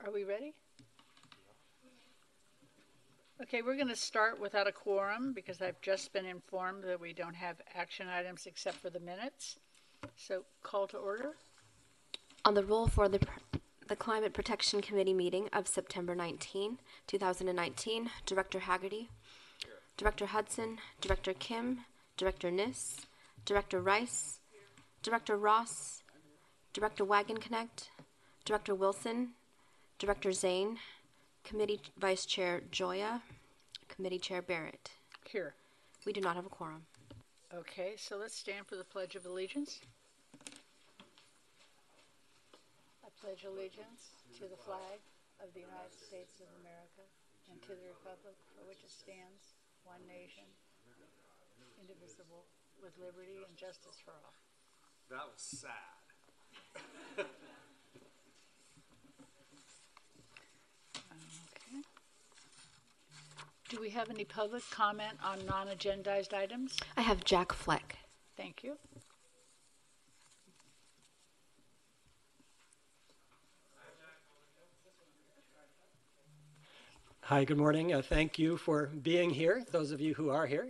Are we ready? Okay, we're going to start without a quorum because I've just been informed that we don't have action items except for the minutes. So call to order. On the roll for the Climate Protection Committee meeting of September 19, 2019, Director Haggerty, here. Director Hudson, Director Kim, Director Niss, Director Rice, Director Ross, Director Wagenknecht, Director Wilson, Director Zane, Committee Vice Chair Joya, Committee Chair Barrett. Here. We do not have a quorum. Okay, so let's stand for the Pledge of Allegiance. I pledge allegiance to the flag of the United States of America and to the republic for which it stands, one nation, indivisible, with liberty and justice for all. That was sad. Okay. Do we have any public comment on non-agendized items? I have Jack Fleck. Thank you. Hi, good morning. Thank you for being here, those of you who are here.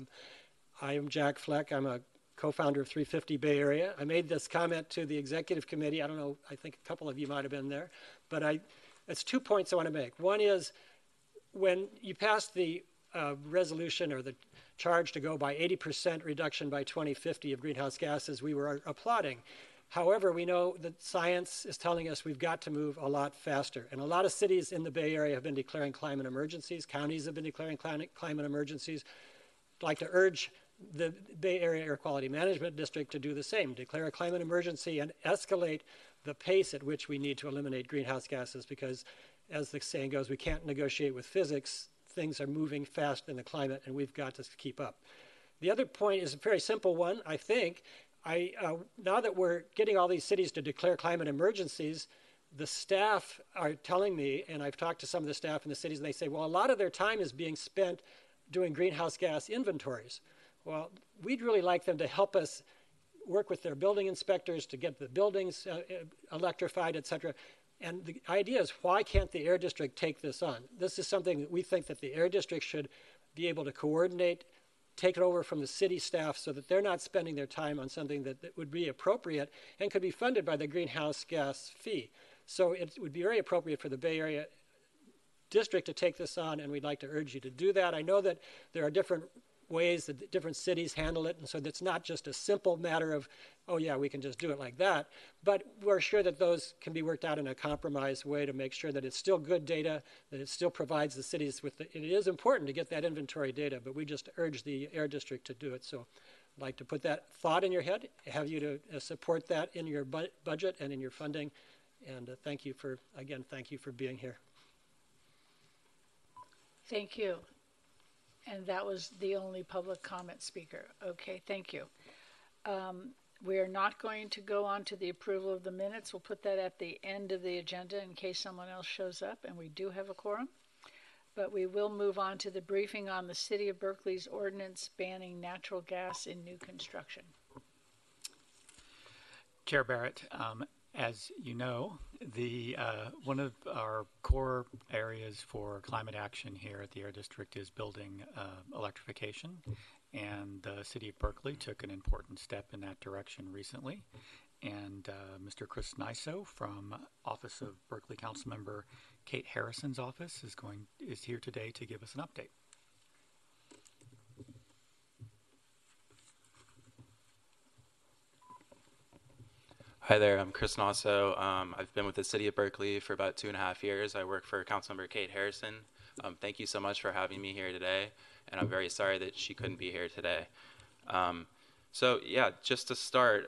I am Jack Fleck. I'm a co-founder of 350 Bay Area. I made this comment to the executive committee. I don't know, I think a couple of you might have been there. But it's 2 points I want to make. One is when you passed the resolution or the charge to go by 80% reduction by 2050 of greenhouse gases, we were applauding. However, we know that science is telling us we've got to move a lot faster. And a lot of cities in the Bay Area have been declaring climate emergencies. Counties have been declaring climate emergencies. I'd like to urge the Bay Area Air Quality Management District to do the same, declare a climate emergency and escalate the pace at which we need to eliminate greenhouse gases because, as the saying goes, we can't negotiate with physics. Things are moving fast in the climate, and we've got to keep up. The other point is a very simple one, I think. Now that we're getting all these cities to declare climate emergencies, the staff are telling me, and I've talked to some of the staff in the cities, and they say, well, a lot of their time is being spent doing greenhouse gas inventories. Well, we'd really like them to help us work with their building inspectors to get the buildings electrified, et cetera. And the idea is, why can't the Air District take this on? This is something that we think that the Air District should be able to coordinate, take it over from the city staff so that they're not spending their time on something that would be appropriate and could be funded by the greenhouse gas fee. So it would be very appropriate for the Bay Area District to take this on, and we'd like to urge you to do that. I know that there are different ways that different cities handle it, and so it's not just a simple matter of, oh yeah, we can just do it like that, but we're sure that those can be worked out in a compromised way to make sure that it's still good data, that it still provides the cities with it is important to get that inventory data, but we just urge the Air District to do it. So I'd like to put that thought in your head, have you to support that in your budget and in your funding, and thank you for being here. Thank you. And that was the only public comment speaker. Okay, thank you. We are not going to go on to the approval of the minutes. We'll put that at the end of the agenda in case someone else shows up, and we do have a quorum. But we will move on to the briefing on the City of Berkeley's ordinance banning natural gas in new construction. Chair Barrett, as you know, one of our core areas for climate action here at the Air District is building electrification, and the City of Berkeley took an important step in that direction recently. And Mr. Chris Niso from Office of Berkeley Councilmember Kate Harrison's office is here today to give us an update. Hi there, I'm Chris Nasso. I've been with the City of Berkeley for about 2.5 years. I work for Councilmember Kate Harrison. Thank you so much for having me here today, and I'm very sorry that she couldn't be here today. So yeah, just to start,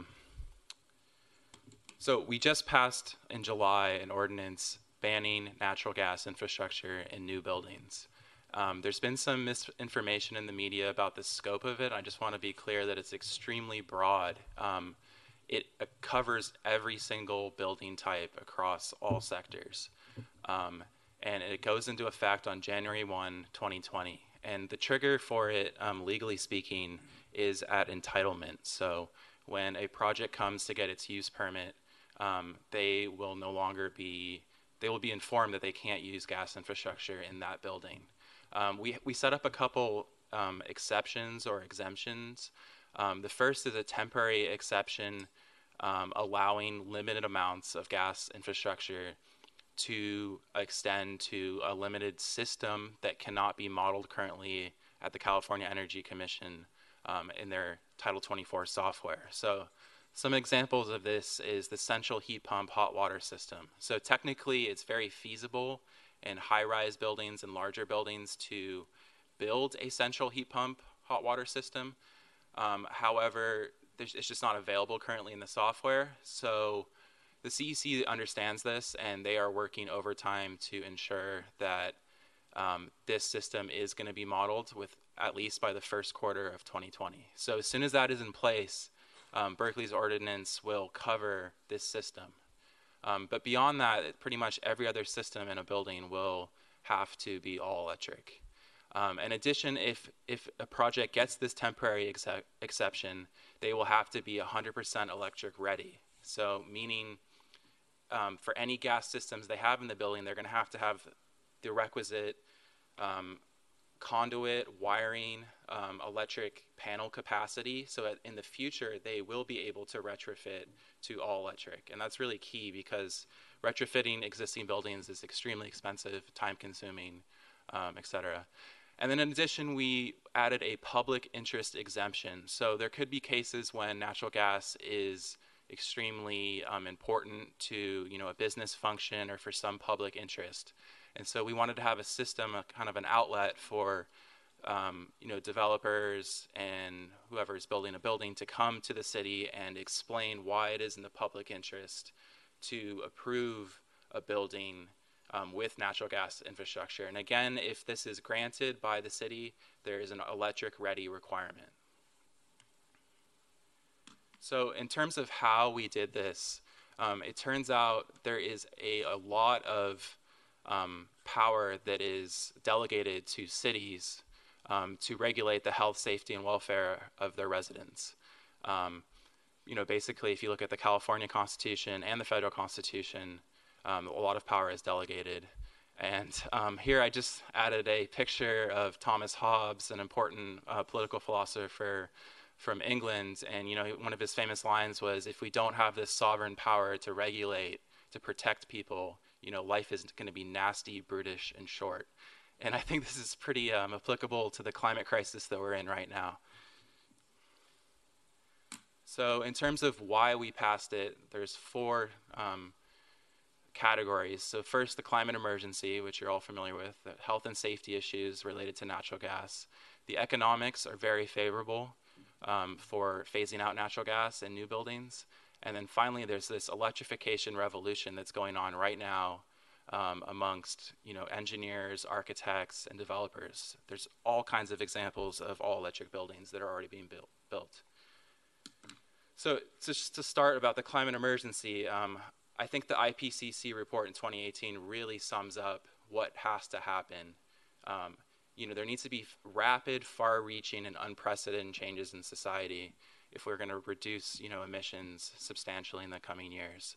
so we just passed in July an ordinance banning natural gas infrastructure in new buildings. There's been some misinformation in the media about the scope of it. I just want to be clear that it's extremely broad. It covers every single building type across all sectors. And it goes into effect on January 1, 2020. And the trigger for it, legally speaking, is at entitlement. So when a project comes to get its use permit, they they will be informed that they can't use gas infrastructure in that building. We set up a couple exceptions or exemptions. The first is a temporary exception allowing limited amounts of gas infrastructure to extend to a limited system that cannot be modeled currently at the California Energy Commission in their Title 24 software. So some examples of this is the central heat pump hot water system. So technically it's very feasible in high-rise buildings and larger buildings to build a central heat pump hot water system. However, it's just not available currently in the software. So the CEC understands this, and they are working overtime to ensure that this system is going to be modeled with at least by the first quarter of 2020. So as soon as that is in place, Berkeley's ordinance will cover this system. But beyond that, pretty much every other system in a building will have to be all electric. In addition, if a project gets this temporary exception, they will have to be 100% electric ready. So meaning for any gas systems they have in the building, they're going to have the requisite conduit, wiring, electric panel capacity, so that in the future they will be able to retrofit to all electric. And that's really key because retrofitting existing buildings is extremely expensive, time consuming, et cetera. And then in addition, we added a public interest exemption. So there could be cases when natural gas is extremely important to a business function or for some public interest. And so we wanted to have a system, a kind of an outlet for developers and whoever is building a building to come to the city and explain why it is in the public interest to approve a building with natural gas infrastructure. And again, if this is granted by the city, there is an electric ready requirement. So in terms of how we did this, it turns out there is a lot of power that is delegated to cities to regulate the health, safety, and welfare of their residents. Basically, if you look at the California Constitution and the federal Constitution, a lot of power is delegated. And here I just added a picture of Thomas Hobbes, an important political philosopher from England. And, one of his famous lines was, if we don't have this sovereign power to regulate, to protect people, life is going to be nasty, brutish, and short. And I think this is pretty applicable to the climate crisis that we're in right now. So in terms of why we passed it, there's four categories. So first, the climate emergency, which you're all familiar with, the health and safety issues related to natural gas. The economics are very favorable for phasing out natural gas in new buildings. And then finally, there's this electrification revolution that's going on right now amongst engineers, architects, and developers. There's all kinds of examples of all electric buildings that are already being built. So just to start about the climate emergency, I think the IPCC report in 2018 really sums up what has to happen. There needs to be rapid, far-reaching, and unprecedented changes in society if we're going to reduce, emissions substantially in the coming years.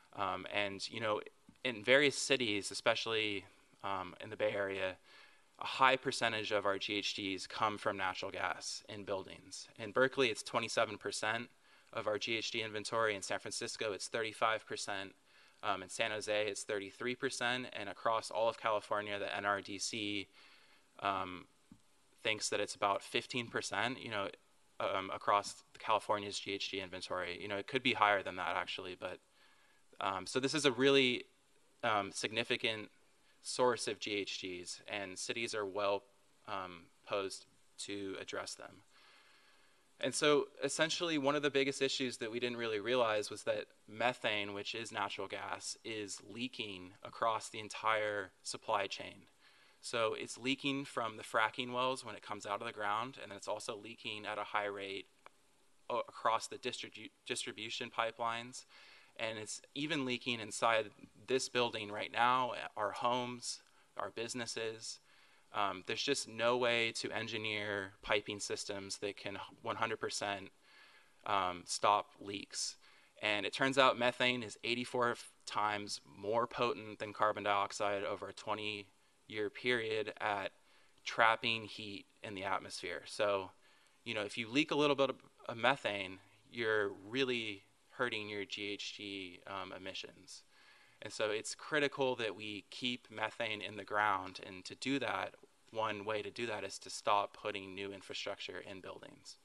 In various cities, especially in the Bay Area, a high percentage of our GHGs come from natural gas in buildings. In Berkeley, it's 27% of our GHG inventory. In San Francisco, it's 35%. In San Jose, it's 33%. And across all of California, the NRDC thinks that it's about 15%, across California's GHG inventory. It could be higher than that, actually. But so this is a really significant source of GHGs, and cities are well posed to address them. And so essentially one of the biggest issues that we didn't really realize was that methane, which is natural gas, is leaking across the entire supply chain. So it's leaking from the fracking wells when it comes out of the ground, and it's also leaking at a high rate across the distribution pipelines. And it's even leaking inside this building right now, our homes, our businesses. There's just no way to engineer piping systems that can 100% stop leaks. And it turns out methane is 84 times more potent than carbon dioxide over a 20-year period at trapping heat in the atmosphere. So, if you leak a little bit of methane, you're really hurting your GHG emissions. And so it's critical that we keep methane in the ground. And to do that, one way to do that is to stop putting new infrastructure in buildings.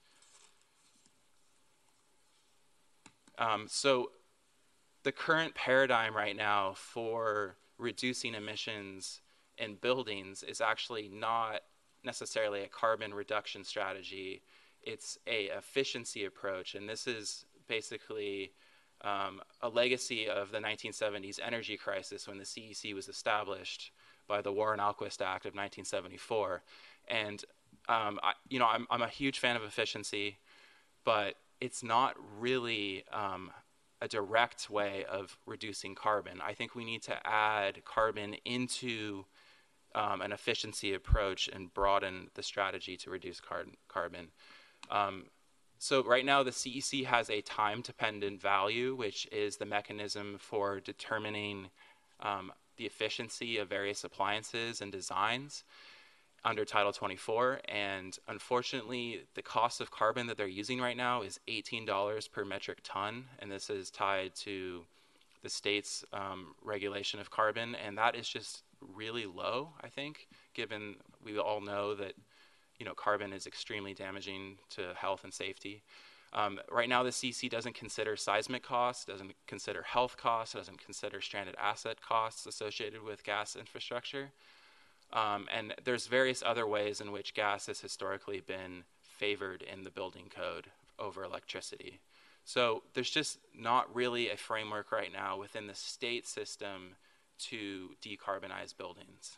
So the current paradigm right now for reducing emissions in buildings is actually not necessarily a carbon reduction strategy. It's a efficiency approach, and this is basically a legacy of the 1970s energy crisis when the CEC was established by the Warren-Alquist Act of 1974. And I'm a huge fan of efficiency, but it's not really a direct way of reducing carbon. I think we need to add carbon into an efficiency approach and broaden the strategy to reduce carbon. So right now the CEC has a time-dependent value, which is the mechanism for determining the efficiency of various appliances and designs under Title 24. And unfortunately, the cost of carbon that they're using right now is $18 per metric ton, and this is tied to the state's regulation of carbon, and that is just really low, I think, given we all know that carbon is extremely damaging to health and safety. Right now, the CEC doesn't consider seismic costs, doesn't consider health costs, doesn't consider stranded asset costs associated with gas infrastructure. And there's various other ways in which gas has historically been favored in the building code over electricity. So there's just not really a framework right now within the state system to decarbonize buildings.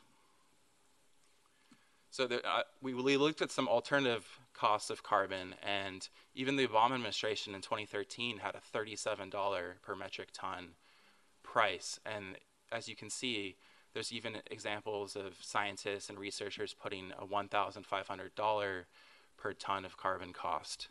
So we looked at some alternative costs of carbon, and even the Obama administration in 2013 had a $37 per metric ton price. And as you can see, there's even examples of scientists and researchers putting a $1,500 per ton of carbon cost.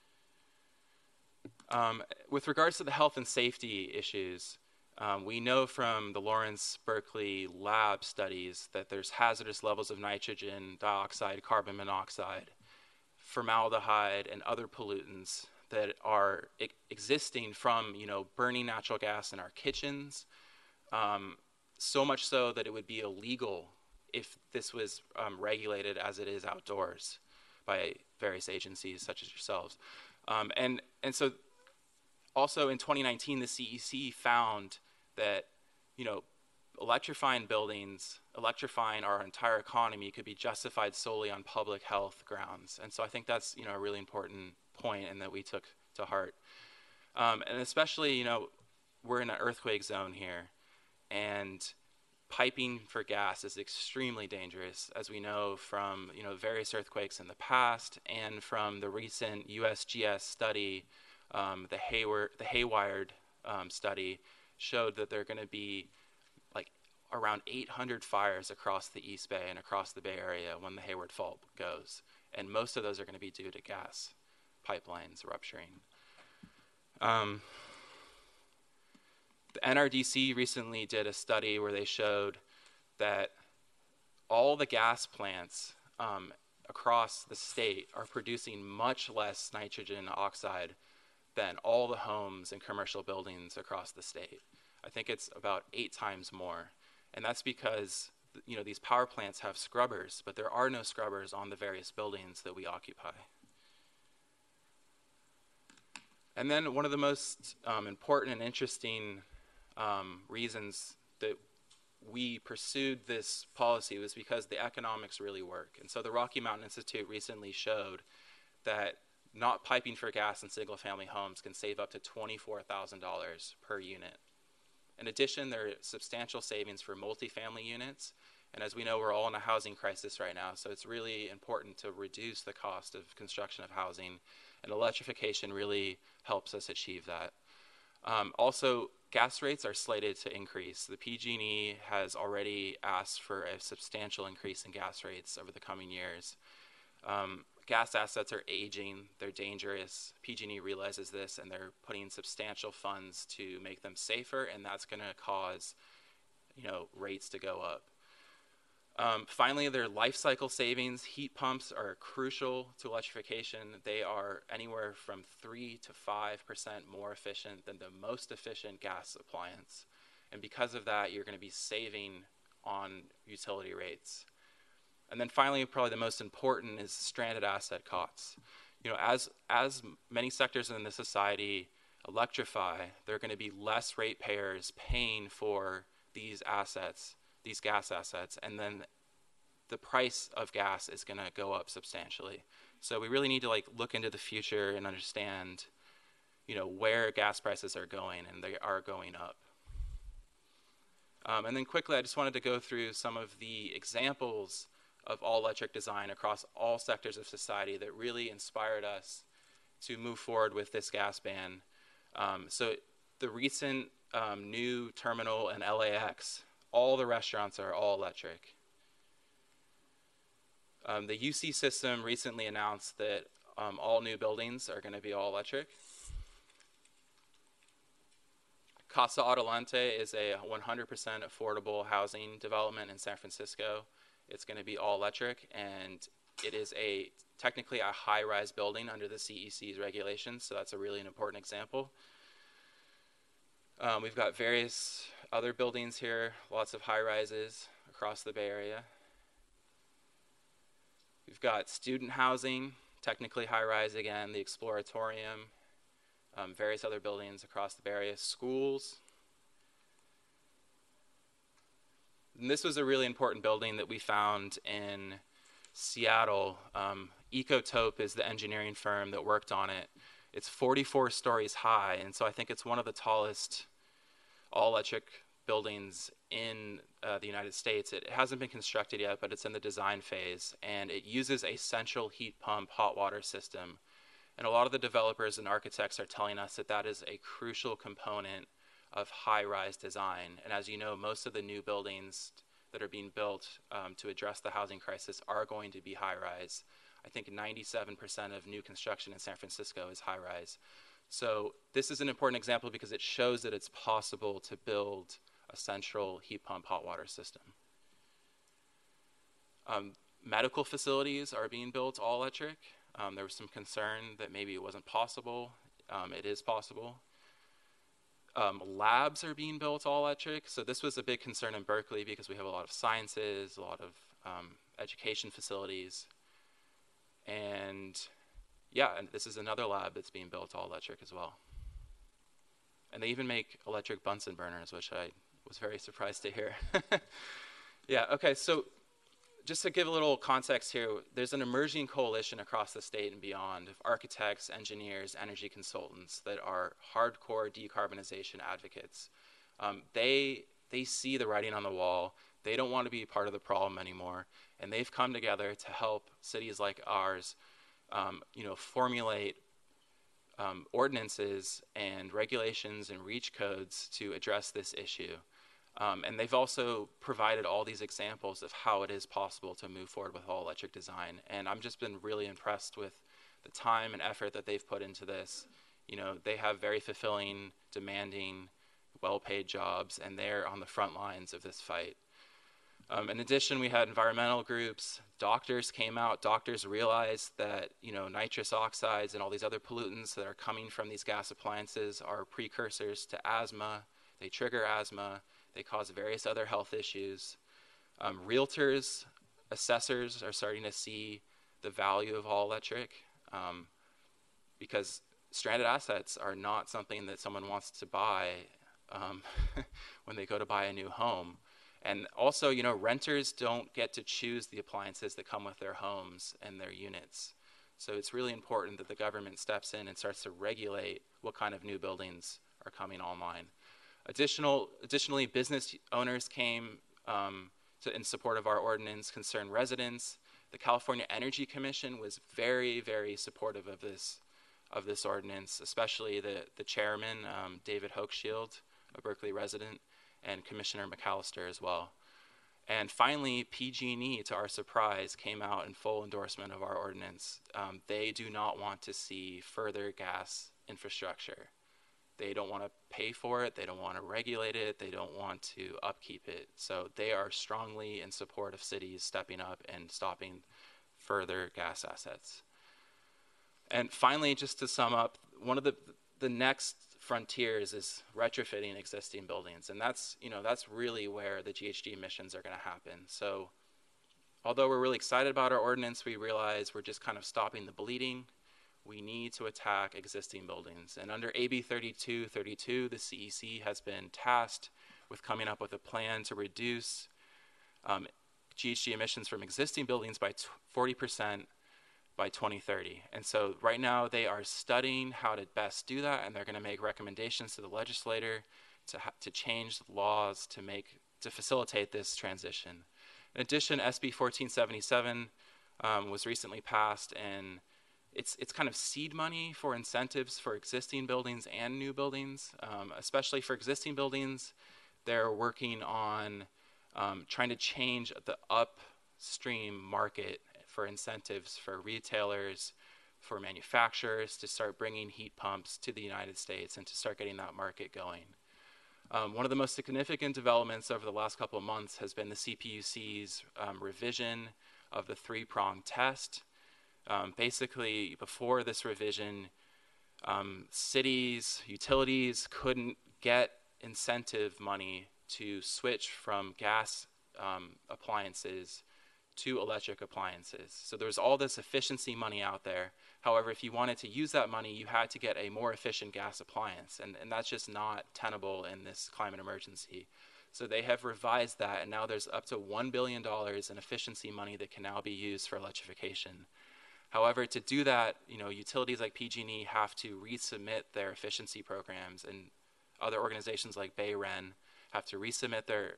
With regards to the health and safety issues, we know from the Lawrence Berkeley lab studies that there's hazardous levels of nitrogen dioxide, carbon monoxide, formaldehyde, and other pollutants that are existing from burning natural gas in our kitchens. So much so that it would be illegal if this was regulated as it is outdoors by various agencies such as yourselves. And so also in 2019, the CEC found that electrifying buildings, electrifying our entire economy could be justified solely on public health grounds. And so I think that's a really important point and that we took to heart. And especially, we're in an earthquake zone here, and piping for gas is extremely dangerous, as we know from various earthquakes in the past and from the recent USGS study, the Hayward study showed that there are going to be like around 800 fires across the East Bay and across the Bay Area when the Hayward Fault goes, and most of those are going to be due to gas pipelines rupturing. The NRDC recently did a study where they showed that all the gas plants across the state are producing much less nitrogen oxide than all the homes and commercial buildings across the state. I think it's about 8 times more. And that's because these power plants have scrubbers, but there are no scrubbers on the various buildings that we occupy. And then one of the most important and interesting reasons that we pursued this policy was because the economics really work. And so the Rocky Mountain Institute recently showed that not piping for gas in single-family homes can save up to $24,000 per unit. In addition, there are substantial savings for multifamily units. And as we know, we're all in a housing crisis right now, so it's really important to reduce the cost of construction of housing, and electrification really helps us achieve that. Also, gas rates are slated to increase. The PG&E has already asked for a substantial increase in gas rates over the coming years. gas assets are aging, they're dangerous. PG&E realizes this, and they're putting substantial funds to make them safer, and that's going to cause, rates to go up. Finally, their life cycle savings. Heat pumps are crucial to electrification. They are anywhere from 3 to 5% more efficient than the most efficient gas appliance. And because of that, you're going to be saving on utility rates. And then finally, probably the most important is stranded asset costs. As many sectors in the society electrify, there are going to be less ratepayers paying for these assets, these gas assets, and then the price of gas is going to go up substantially. So we really need to look into the future and understand, where gas prices are going, and they are going up. And then quickly, I just wanted to go through some of the examples of all-electric design across all sectors of society that really inspired us to move forward with this gas ban. So the recent new terminal in LAX, all the restaurants are all electric. The UC system recently announced that all new buildings are going to be all electric. Casa Adelante is a 100% affordable housing development in San Francisco. It's going to be all electric, and it is technically a high-rise building under the CEC's regulations, so that's a really important example. We've got various other buildings here, lots of high-rises across the Bay Area. We've got student housing, technically high-rise again, the Exploratorium, various other buildings across the Bay Area, schools. And this was a really important building that we found in Seattle. Ecotope is the engineering firm that worked on it. It's 44 stories high, and so I think it's one of the tallest all-electric buildings in the United States. It hasn't been constructed yet, but it's in the design phase, and it uses a central heat pump hot water system. And a lot of the developers and architects are telling us that that is a crucial component of high-rise design. And as you know, most of the new buildings that are being built to address the housing crisis are going to be high-rise. I think 97% of new construction in San Francisco is high-rise. So this is an important example because it shows that it's possible to build a central heat pump hot water system. Medical facilities are being built all electric. There was some concern that maybe it wasn't possible. It is possible. Labs are being built all electric. So this was a big concern in Berkeley because we have a lot of sciences, a lot of education facilities. And this is another lab that's being built all electric as well. And they even make electric Bunsen burners, which I was very surprised to hear. Okay, so just to give a little context here, there's an emerging coalition across the state and beyond of architects, engineers, energy consultants that are hardcore decarbonization advocates. They see the writing on the wall. They don't want to be part of the problem anymore, and they've come together to help cities like ours, formulate ordinances and regulations and REACH codes to address this issue. And they've also provided all these examples of how it is possible to move forward with all electric design. And I've just been really impressed with the time and effort that they've put into this. They have very fulfilling, demanding, well-paid jobs, and they're on the front lines of this fight. In addition, we had environmental groups. Doctors came out. Doctors realized that nitrous oxides and all these other pollutants that are coming from these gas appliances are precursors to asthma. They trigger asthma. They cause various other health issues. Realtors, assessors are starting to see the value of all electric because stranded assets are not something that someone wants to buy when they go to buy a new home. And also, renters don't get to choose the appliances that come with their homes and their units. So it's really important that the government steps in and starts to regulate what kind of new buildings are coming online. Additionally, business owners came in support of our ordinance, concerned residents. The California Energy Commission was very, very supportive of this ordinance, especially the chairman, David Hochschild, a Berkeley resident, and Commissioner McAllister as well. And finally, PG&E, to our surprise, came out in full endorsement of our ordinance. They do not want to see further gas infrastructure. They don't want to pay for it. They don't want to regulate it. They don't want to upkeep it. So they are strongly in support of cities stepping up and stopping further gas assets. And finally, just to sum up, one of the next frontiers is retrofitting existing buildings, and that's really where the GHG emissions are going to happen. So although we're really excited about our ordinance, we realize we're just kind of stopping the bleeding. We need to attack existing buildings, and under AB 3232, the CEC has been tasked with coming up with a plan to reduce GHG emissions from existing buildings by 40% by 2030. And so right now they are studying how to best do that, and they're going to make recommendations to the legislator to change the laws to facilitate this transition. In addition, SB 1477 was recently passed, and it's kind of seed money for incentives for existing buildings and new buildings. Especially for existing buildings, they're working on trying to change the upstream market for incentives for retailers, for manufacturers to start bringing heat pumps to the United States and to start getting that market going. One of the most significant developments over the last couple of months has been the CPUC's revision of the three-prong test. Basically, before this revision, cities, utilities couldn't get incentive money to switch from gas appliances to electric appliances. So there's all this efficiency money out there. However, if you wanted to use that money, you had to get a more efficient gas appliance, and that's just not tenable in this climate emergency. So they have revised that, and now there's up to $1 billion in efficiency money that can now be used for electrification. However, to do that, utilities like PG&E have to resubmit their efficiency programs, and other organizations like BayREN have to resubmit their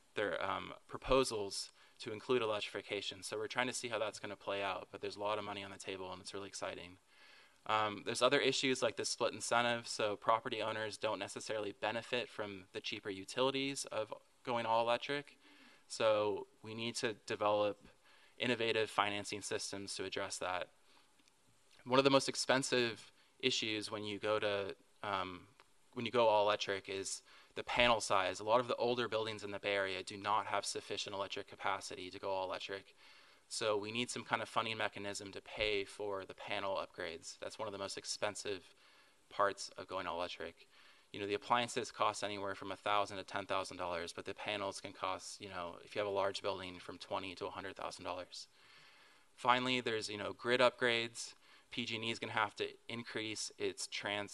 proposals to include electrification. So we're trying to see how that's going to play out, but there's a lot of money on the table, and it's really exciting. There's other issues like the split incentive, so property owners don't necessarily benefit from the cheaper utilities of going all electric. So we need to develop innovative financing systems to address that. One of the most expensive issues when you go all electric is the panel size. A lot of the older buildings in the Bay Area do not have sufficient electric capacity to go all electric. So we need some kind of funding mechanism to pay for the panel upgrades. That's one of the most expensive parts of going all electric. The appliances cost anywhere from $1,000 to $10,000, but the panels can cost, if you have a large building, from $20,000 to $100,000. Finally, there's, grid upgrades. PG&E is going to have to increase its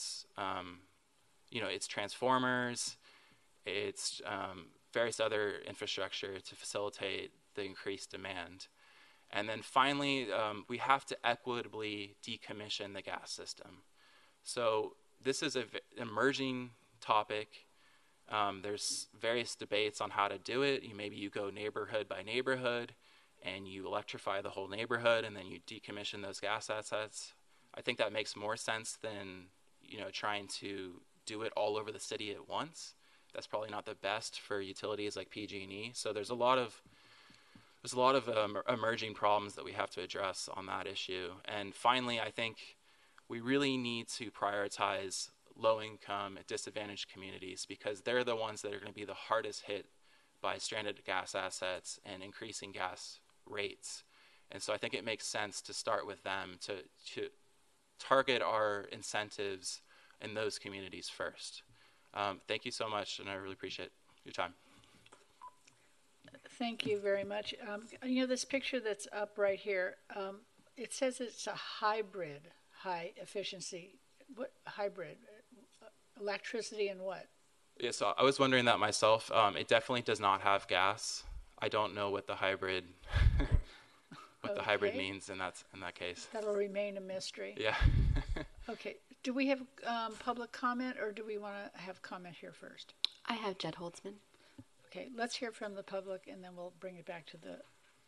transformers, its various other infrastructure to facilitate the increased demand. And then finally, we have to equitably decommission the gas system. So this is an emerging topic. There's various debates on how to do it. Maybe you go neighborhood by neighborhood and you electrify the whole neighborhood and then you decommission those gas assets. I think that makes more sense than trying to do it all over the city at once. That's probably not the best for utilities like PG&E. So there's a lot of emerging problems that we have to address on that issue. And finally, I think we really need to prioritize low-income, disadvantaged communities because they're the ones that are going to be the hardest hit by stranded gas assets and increasing gas rates. And so I think it makes sense to start with them to target our incentives in those communities first. Thank you so much, and I really appreciate your time. Thank you very much. This picture that's up right here, it says it's a hybrid, high efficiency. What hybrid? Electricity and what? Yeah, so I was wondering that myself. It definitely does not have gas. I don't know what the hybrid the hybrid means in that case. That'll remain a mystery. Yeah. Okay. Do we have public comment, or do we want to have comment here first? I have Jed Holtzman. Okay, let's hear from the public, and then we'll bring it back to the...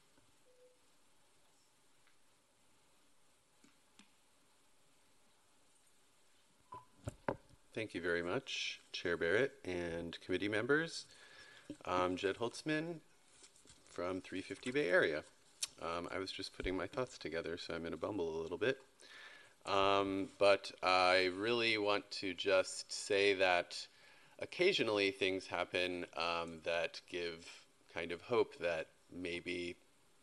Thank you very much, Chair Barrett and committee members. I'm Jed Holtzman, from 350 Bay Area. I was just putting my thoughts together, so I'm in a bumble a little bit. But I really want to just say that occasionally things happen that give kind of hope that maybe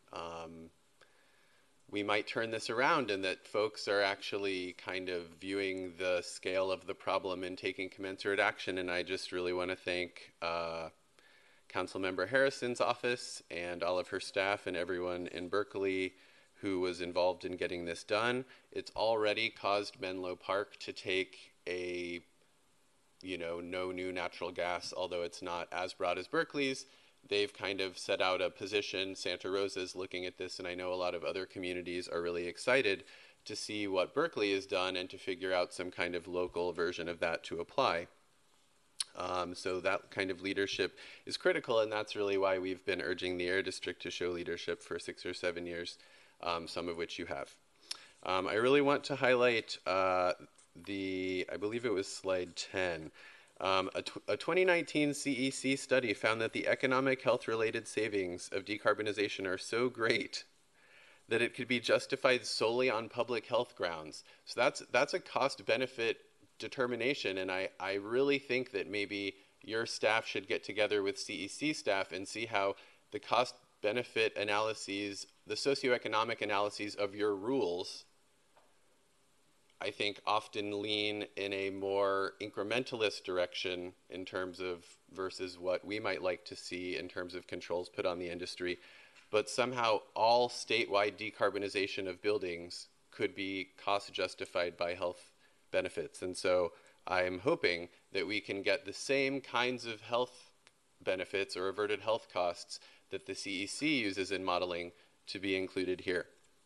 we might turn this around and that folks are actually kind of viewing the scale of the problem and taking commensurate action. And I just really want to thank Councilmember Harrison's office and all of her staff and everyone in Berkeley who was involved in getting this done. It's already caused Menlo Park to take a, no new natural gas, although it's not as broad as Berkeley's. They've kind of set out a position. Santa Rosa's looking at this, and I know a lot of other communities are really excited to see what Berkeley has done and to figure out some kind of local version of that to apply. So that kind of leadership is critical, and that's really why we've been urging the Air District to show leadership for 6 or 7 years, some of which you have. I really want to highlight I believe it was slide 10. A 2019 CEC study found that the economic health-related savings of decarbonization are so great that it could be justified solely on public health grounds. So that's a cost-benefit determination, and I really think that maybe your staff should get together with CEC staff and see how the cost-benefit analyses, the socioeconomic analyses of your rules, I think often lean in a more incrementalist direction in terms of versus what we might like to see in terms of controls put on the industry. But somehow all statewide decarbonization of buildings could be cost justified by health benefits. And so I'm hoping that we can get the same kinds of health benefits or averted health costs that the CEC uses in modeling to be included here.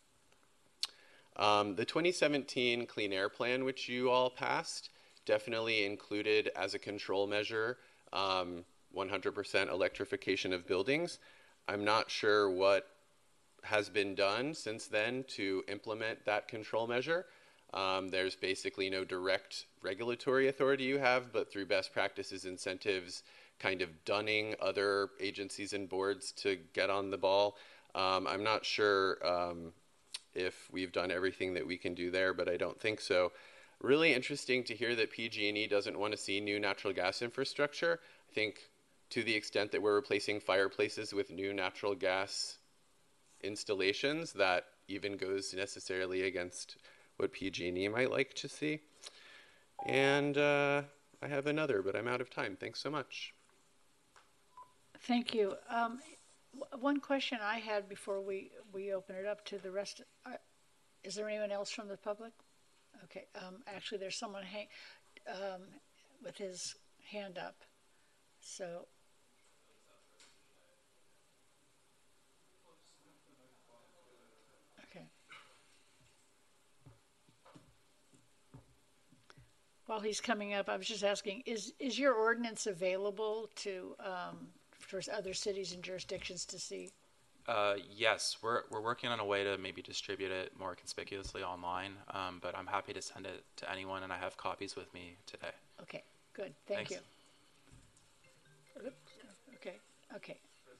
The 2017 Clean Air Plan, which you all passed, definitely included as a control measure 100% electrification of buildings. I'm not sure what has been done since then to implement that control measure. There's basically no direct regulatory authority you have, but through best practices incentives, kind of dunning other agencies and boards to get on the ball. I'm not sure if we've done everything that we can do there, but I don't think so. Really interesting to hear that PG&E doesn't want to see new natural gas infrastructure. I think to the extent that we're replacing fireplaces with new natural gas installations, that even goes necessarily against what PG&E might like to see. And I have another, but I'm out of time. Thanks so much. Thank you. One question I had before we open it up to the rest. Is there anyone else from the public? Okay. Actually, there's someone with his hand up. So. Okay. While he's coming up, I was just asking: is your ordinance available to for other cities and jurisdictions to see? Yes, we're working on a way to maybe distribute it more conspicuously online, but I'm happy to send it to anyone, and I have copies with me today. Okay, good. Thank Thanks. you. Okay.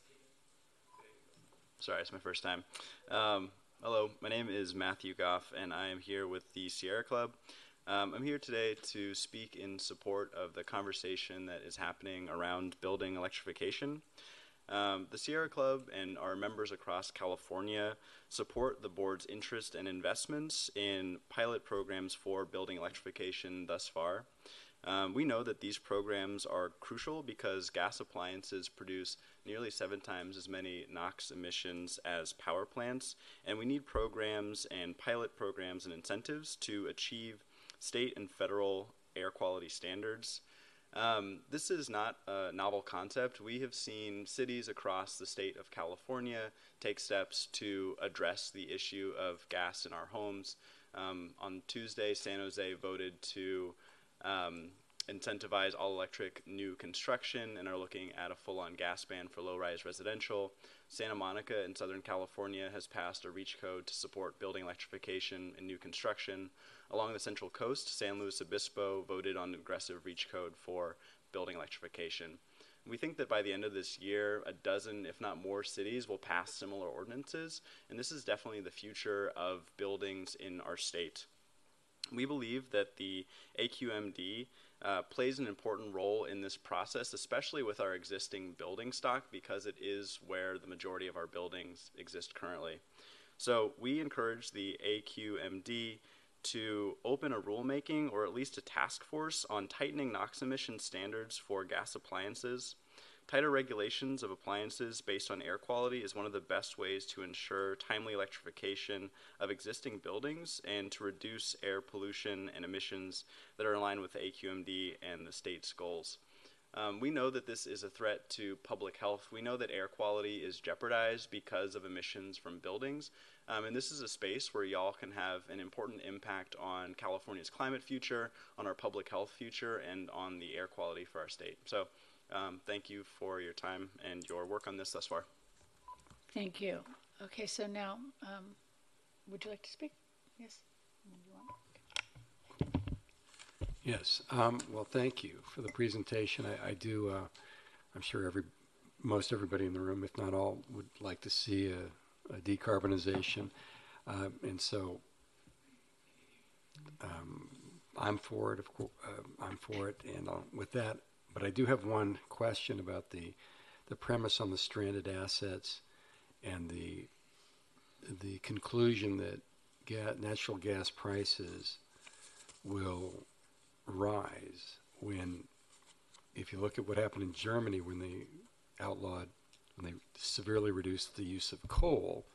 Sorry, it's my first time. Hello, my name is Matthew Goff, and I am here with the Sierra Club. I'm here today to speak in support of the conversation that is happening around building electrification. The Sierra Club and our members across California support the board's interest and investments in pilot programs for building electrification thus far. We know that these programs are crucial because gas appliances produce nearly 7 times as many NOx emissions as power plants, and we need programs and pilot programs and incentives to achieve state and federal air quality standards. This is not a novel concept. We have seen cities across the state of California take steps to address the issue of gas in our homes. On Tuesday, San Jose voted to incentivize all-electric new construction and are looking at a full-on gas ban for low-rise residential. Santa Monica in Southern California has passed a REACH code to support building electrification and new construction. Along the Central Coast, San Luis Obispo voted on an aggressive REACH code for building electrification. We think that by the end of this year, a dozen, if not more, cities will pass similar ordinances, and this is definitely the future of buildings in our state. We believe that the AQMD plays an important role in this process, especially with our existing building stock, because it is where the majority of our buildings exist currently. So we encourage the AQMD to open a rulemaking or at least a task force on tightening NOx emission standards for gas appliances. Tighter regulations of appliances based on air quality is one of the best ways to ensure timely electrification of existing buildings and to reduce air pollution and emissions that are in line with the AQMD and the state's goals. We know that this is a threat to public health. We know that air quality is jeopardized because of emissions from buildings. And this is a space where y'all can have an important impact on California's climate future, on our public health future, and on the air quality for our state. So thank you for your time and your work on this thus far. Thank you. Okay, so now, would you like to speak? Yes? You want? Yes. Well, thank you for the presentation. I do. I'm sure most everybody in the room, if not all, would like to see a decarbonization, and so I'm for it. Of course, I'm for it. And with that, but I do have one question about the premise on the stranded assets and the conclusion that natural gas prices will rise when, if you look at what happened in Germany when they severely reduced the use of coal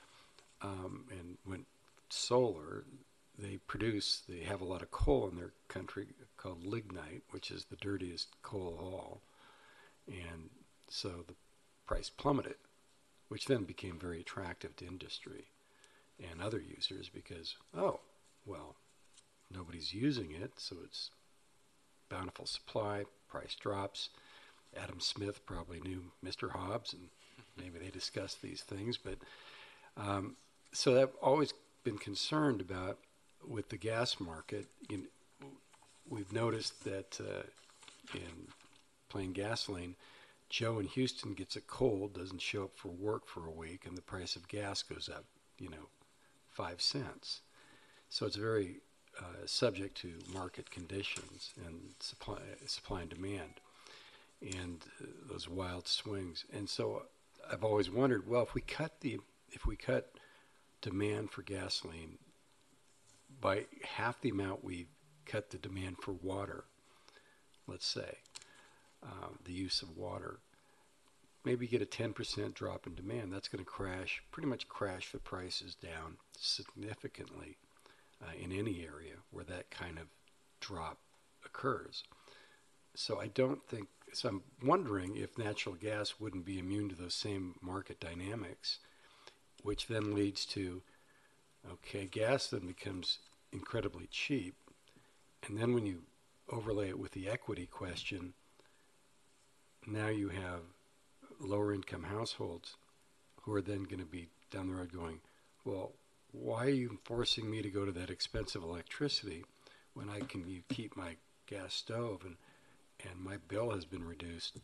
and went solar, they have a lot of coal in their country called lignite, which is the dirtiest coal of all, and so the price plummeted, which then became very attractive to industry and other users because, nobody's using it, so it's bountiful supply, price drops. Adam Smith probably knew Mr. Hobbs, and maybe they discussed these things. But so I've always been concerned about with the gas market. We've noticed that in plain gasoline, Joe in Houston gets a cold, doesn't show up for work for a week, and the price of gas goes up, 5 cents. So it's very subject to market conditions and supply and demand, and those wild swings. And so I've always wondered, well, if we cut demand for gasoline by half the amount we cut the demand for water, let's say, the use of water, maybe get a 10% drop in demand, that's going to pretty much crash the prices down significantly in any area where that kind of drop occurs. So I'm wondering if natural gas wouldn't be immune to those same market dynamics, which then leads to, gas then becomes incredibly cheap. And then when you overlay it with the equity question, now you have lower income households who are then going to be down the road going, well, why are you forcing me to go to that expensive electricity when I can keep my gas stove and my bill has been reduced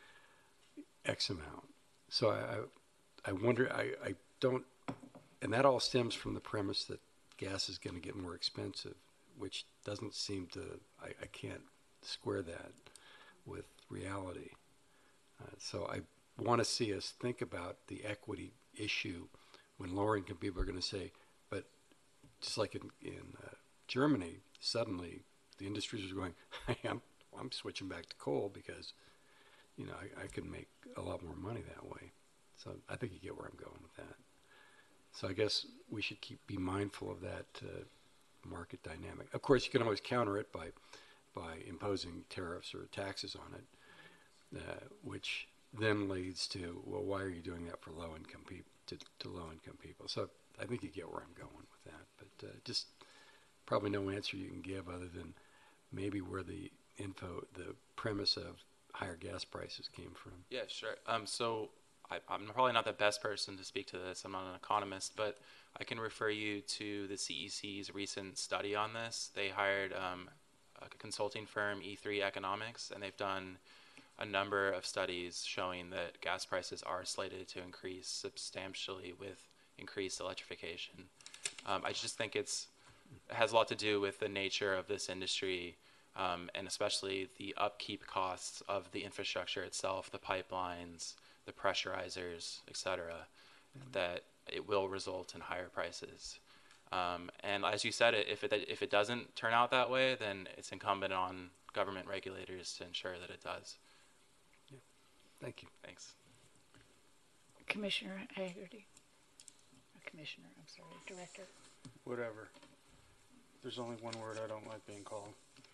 X amount? So I wonder, I don't, and that all stems from the premise that gas is going to get more expensive, which doesn't seem to, I can't square that with reality. So I want to see us think about the equity issue when lower income people are going to say, but just like in Germany, suddenly the industries are going, I'm switching back to coal because, I can make a lot more money that way. So I think you get where I'm going with that. So I guess we should be mindful of that market dynamic. Of course, you can always counter it by imposing tariffs or taxes on it, which then leads to, well, why are you doing that for low-income people, to low-income people? So I think you get where I'm going with that. But just probably no answer you can give other than maybe where the premise of higher gas prices came from. Yeah, sure. So I'm probably not the best person to speak to this. I'm not an economist, but I can refer you to the CEC's recent study on this. They hired a consulting firm, E3 Economics, and they've done a number of studies showing that gas prices are slated to increase substantially with increased electrification. I just think it has a lot to do with the nature of this industry, and especially the upkeep costs of the infrastructure itself, the pipelines, the pressurizers, etc., that it will result in higher prices. And as you said, if it doesn't turn out that way, then it's incumbent on government regulators to ensure that it does. Thank you. Thanks. Commissioner Haggerty. Commissioner, I'm sorry, Director. Whatever. There's only one word I don't like being called.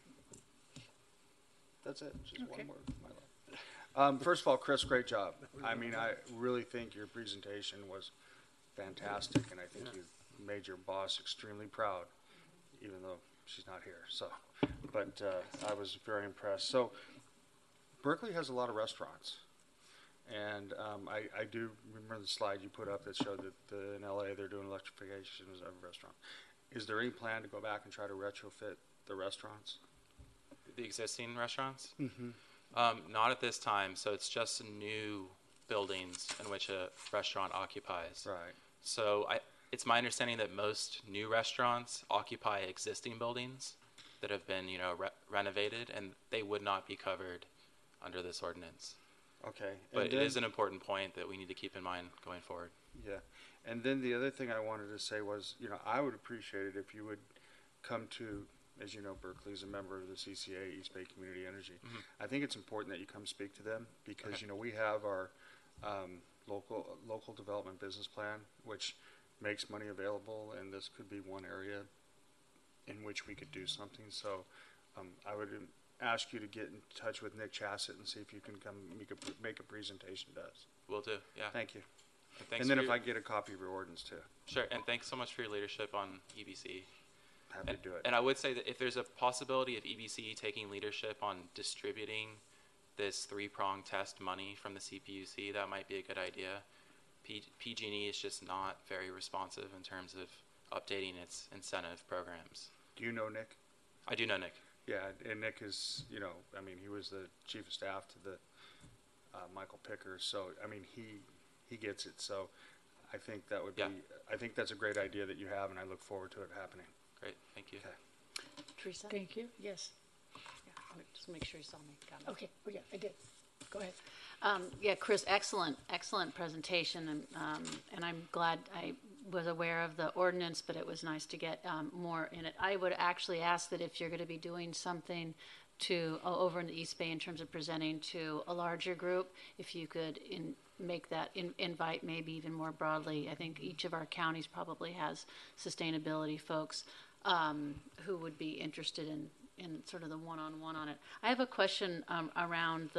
That's it. Just Okay. one word. My life. First of all, Chris, great job. I mean, I really think your presentation was fantastic, and I think you made your boss extremely proud, even though she's not here. So, but I was very impressed. So, Berkeley has a lot of restaurants. And I do remember the slide you put up that showed that in LA they're doing electrification of restaurants. Is there any plan to go back and try to retrofit the restaurants? The existing restaurants? Mm-hmm. Not at this time. So it's just new buildings in which a restaurant occupies. Right. So it's my understanding that most new restaurants occupy existing buildings that have been, renovated, and they would not be covered under this ordinance. Okay. But And it then- is an important point that we need to keep in mind going forward. Yeah. And then the other thing I wanted to say was, I would appreciate it if you would come to, as you know, Berkeley is a member of the CCA, East Bay Community Energy. I think it's important that you come speak to them because, Okay. we have our local development business plan, which makes money available, and this could be one area in which we could do something. So I would ask you to get in touch with Nick Chassett and see if you can come make a presentation to us. Will do, yeah. Thank you. Thanks And then for if your- I get a copy of your ordinance too, Sure, and thanks so much for your leadership on EBC. happy to do it. And I would say that if there's a possibility of EBC taking leadership on distributing this three-prong test money from the CPUC, that might be a good idea. PG&E is just not very responsive in terms of updating its incentive programs. Do you know Nick? I do know Nick. Yeah, and Nick is, he was the chief of staff to the Michael Picker. So, he gets it. So, I think that would Yeah. be, I think that's a great idea that you have, and I look forward to it happening. Great, thank you. Okay. Teresa? Thank you. Yes. Yeah, just make sure you saw me. Got it. Okay. Oh, yeah, I did. Go ahead. Yeah, Chris, excellent presentation, and I'm glad I was aware of the ordinance, but it was nice to get more in it. I would actually ask that if you're going to be doing something over in the East Bay in terms of presenting to a larger group, if you could invite maybe even more broadly. I think each of our counties probably has sustainability folks who would be interested in sort of the one-on-one on it. I have a question around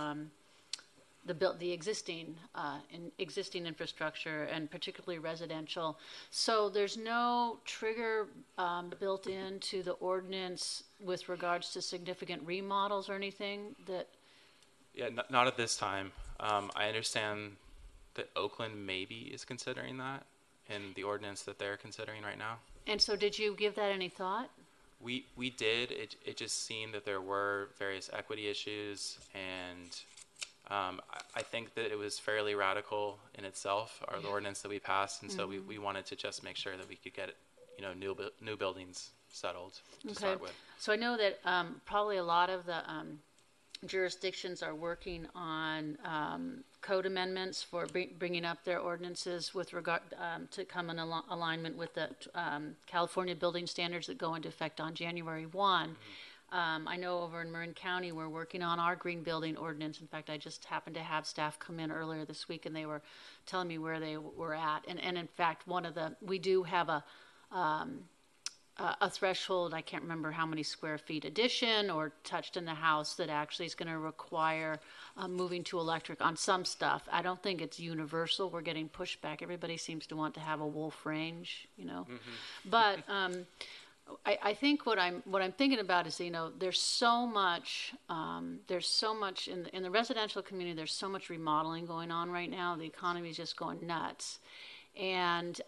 the existing infrastructure and particularly residential. So there's no trigger built into the ordinance with regards to significant remodels or anything that. Yeah, not at this time. I understand that Oakland maybe is considering that in the ordinance that they're considering right now. And so did you give that any thought? We did. It just seemed that there were various equity issues, and I think that it was fairly radical in itself, the ordinance that we passed, and so we wanted to just make sure that we could get new buildings settled to start with. So I know that probably a lot of the jurisdictions are working on code amendments for bringing up their ordinances with regard to come in alignment with the California building standards that go into effect on January 1. I know over in Marin County we're working on our green building ordinance. In fact, I just happened to have staff come in earlier this week and they were telling me where they were at. And in fact, we do have a threshold, I can't remember how many square feet addition or touched in the house that actually is going to require moving to electric on some stuff. I don't think it's universal. We're getting pushback. Everybody seems to want to have a wolf range, But I think what I'm thinking about is, there's so much in the residential community. There's so much remodeling going on right now. The economy is just going nuts. And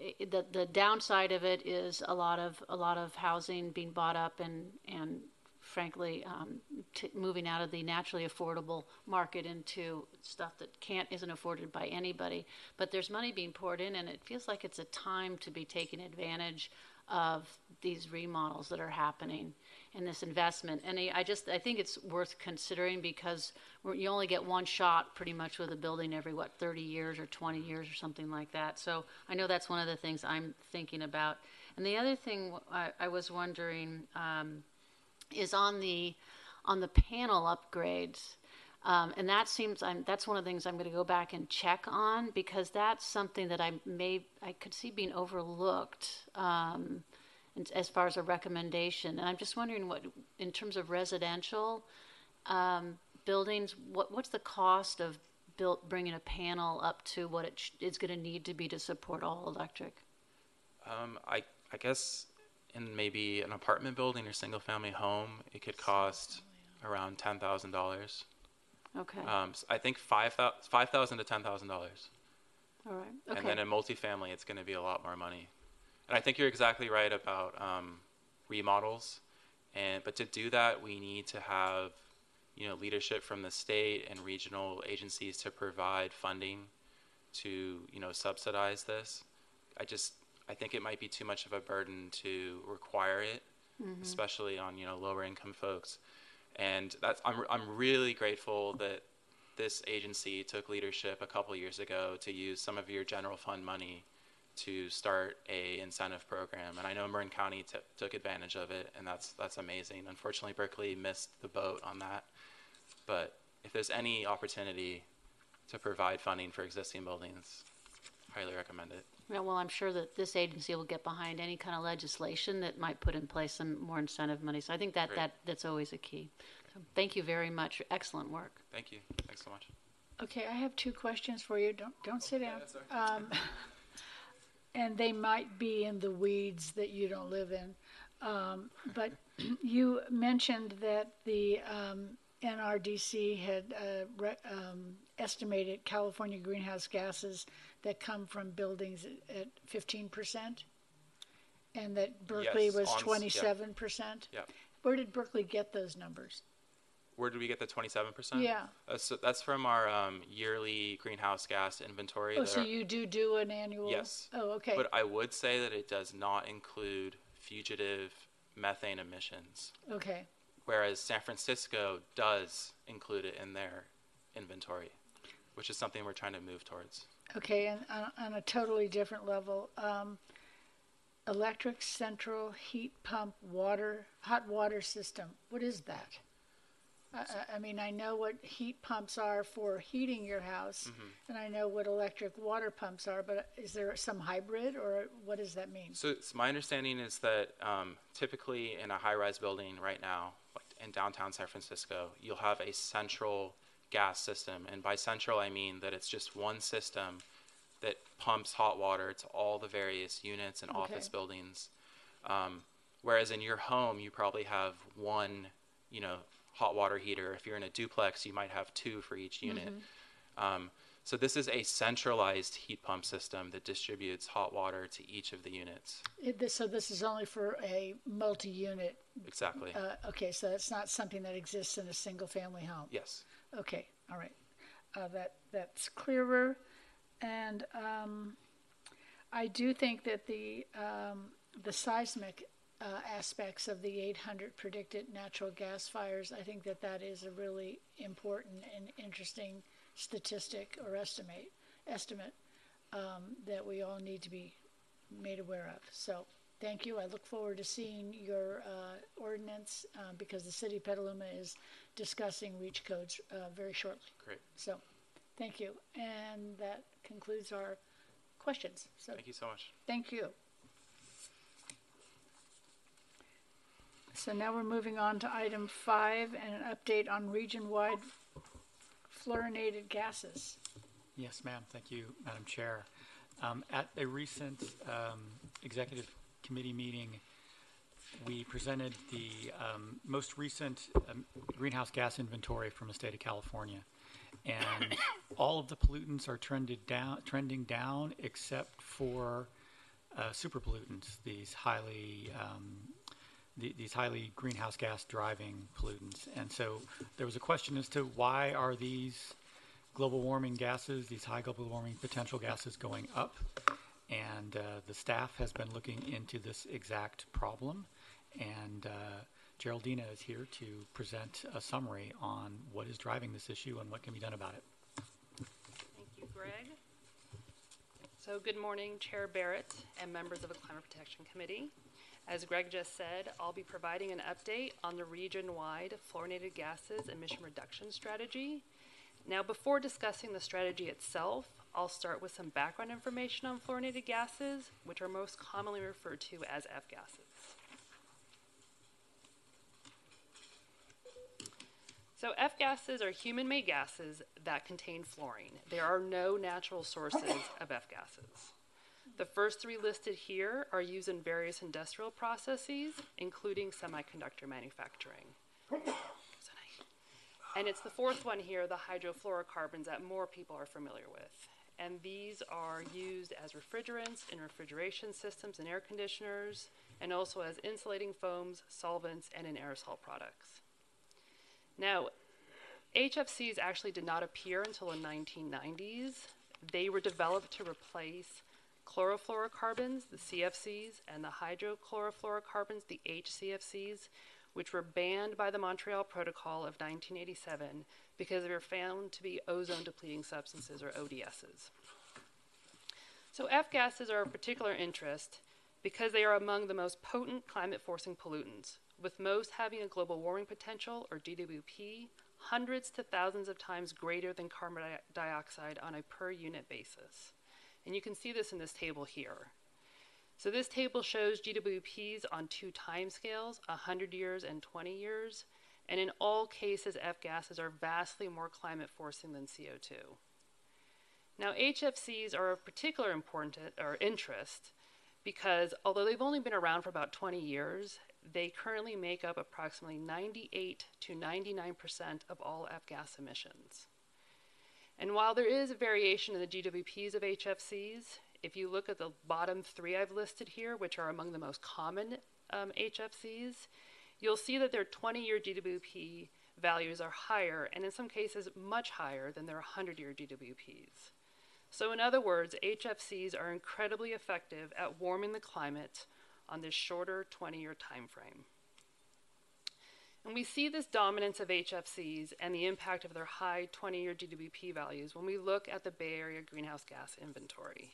the downside of it is a lot of housing being bought up and frankly, moving out of the naturally affordable market into stuff that isn't afforded by anybody. But there's money being poured in, and it feels like it's a time to be taking advantage of these remodels that are happening and this investment. And I think it's worth considering because you only get one shot pretty much with a building every, 30 years or 20 years or something like that. So I know that's one of the things I'm thinking about. And the other thing I was wondering is on the panel upgrades. And that seems that's one of the things I'm going to go back and check on because that's something that I could see being overlooked as far as a recommendation. And I'm just wondering what, in terms of residential buildings, what's the cost of bringing a panel up to what it's going to need to be to support all electric? I guess in maybe an apartment building or single family home, it could cost around $10,000. Okay. So I think $5,000 to $10,000. All right. Okay. And then in multifamily, it's going to be a lot more money. And I think you're exactly right about remodels. But to do that, we need to have leadership from the state and regional agencies to provide funding to subsidize this. I think it might be too much of a burden to require it, especially on lower income folks. And I'm really grateful that this agency took leadership a couple years ago to use some of your general fund money to start a incentive program. And I know Marin County took advantage of it, and that's amazing. Unfortunately, Berkeley missed the boat on that. But if there's any opportunity to provide funding for existing buildings, highly recommend it. Yeah, well, I'm sure that this agency will get behind any kind of legislation that might put in place some more incentive money. So I think that's always a key. So thank you very much. Excellent work. Thank you. Thanks so much. Okay, I have 2 questions for you. Don't sit down. And they might be in the weeds that you don't live in. But you mentioned that the NRDC had estimated California greenhouse gases that come from buildings at 15%, and that Berkeley was 27%. Yeah. Where did Berkeley get those numbers? Where did we get the 27%? Yeah. So that's from our yearly greenhouse gas inventory. Oh, so you do an annual? Yes. Oh, okay. But I would say that it does not include fugitive methane emissions. Okay. Whereas San Francisco does include it in their inventory, which is something we're trying to move towards. Okay, and on a totally different level, electric central heat pump hot water system. What is that? I mean, I know what heat pumps are for heating your house, and I know what electric water pumps are, but is there some hybrid, or what does that mean? So my understanding is that typically in a high-rise building right now, like in downtown San Francisco, you'll have a central gas system. And by central, I mean that it's just one system that pumps hot water to all the various units and office buildings. Whereas in your home, you probably have one, hot water heater. If you're in a duplex, you might have 2 for each unit. So this is a centralized heat pump system that distributes hot water to each of the units. So this is only for a multi-unit. Exactly. Okay, so it's not something that exists in a single-family home. Yes. Okay, all right. That's clearer, and I do think that the seismic aspects of the 800 predicted natural gas fires, I think that is a really important and interesting statistic or estimate that we all need to be made aware of. So thank you. I look forward to seeing your ordinance because the city of Petaluma is discussing REACH codes very shortly. Great. So thank you. And that concludes our questions. So thank you so much. Thank you. So now we're moving on to item 5 and an update on region-wide fluorinated gases. Yes, ma'am. Thank you, Madam Chair. At a recent executive committee meeting, we presented the most recent greenhouse gas inventory from the state of California. And all of the pollutants are trending down except for super pollutants, these highly these highly greenhouse gas driving pollutants. And so there was a question as to why are these global warming gases, these high global warming potential gases, going up? And the staff has been looking into this exact problem. And Geraldina is here to present a summary on what is driving this issue and what can be done about it. Thank you, Greg. So good morning, Chair Barrett and members of the Climate Protection Committee. As Greg just said, I'll be providing an update on the region-wide fluorinated gases emission reduction strategy. Now, before discussing the strategy itself, I'll start with some background information on fluorinated gases, which are most commonly referred to as F-gases. So F-gases are human-made gases that contain fluorine. There are no natural sources of F-gases. The first three listed here are used in various industrial processes, including semiconductor manufacturing. And it's the fourth one here, the hydrofluorocarbons, that more people are familiar with. And these are used as refrigerants in refrigeration systems and air conditioners, and also as insulating foams, solvents, and in aerosol products. Now, HFCs actually did not appear until the 1990s. They were developed to replace chlorofluorocarbons, the CFCs, and the hydrochlorofluorocarbons, the HCFCs, which were banned by the Montreal Protocol of 1987 because they were found to be ozone-depleting substances, or ODSs. So F-gases are of particular interest because they are among the most potent climate-forcing pollutants, with most having a global warming potential, or GWP, hundreds to thousands of times greater than carbon dioxide on a per unit basis. And you can see this in this table here. So this table shows GWPs on two time scales, 100 years and 20 years, and in all cases, F-gases are vastly more climate forcing than CO2. Now, HFCs are of particular interest because although they've only been around for about 20 years, they currently make up approximately 98 to 99% of all F-gas emissions. And while there is a variation in the GWPs of HFCs, if you look at the bottom three I've listed here, which are among the most common HFCs, you'll see that their 20-year GWP values are higher, and in some cases much higher than their 100-year GWPs. So in other words, HFCs are incredibly effective at warming the climate on this shorter 20-year time frame. And we see this dominance of HFCs and the impact of their high 20-year GWP values when we look at the Bay Area greenhouse gas inventory.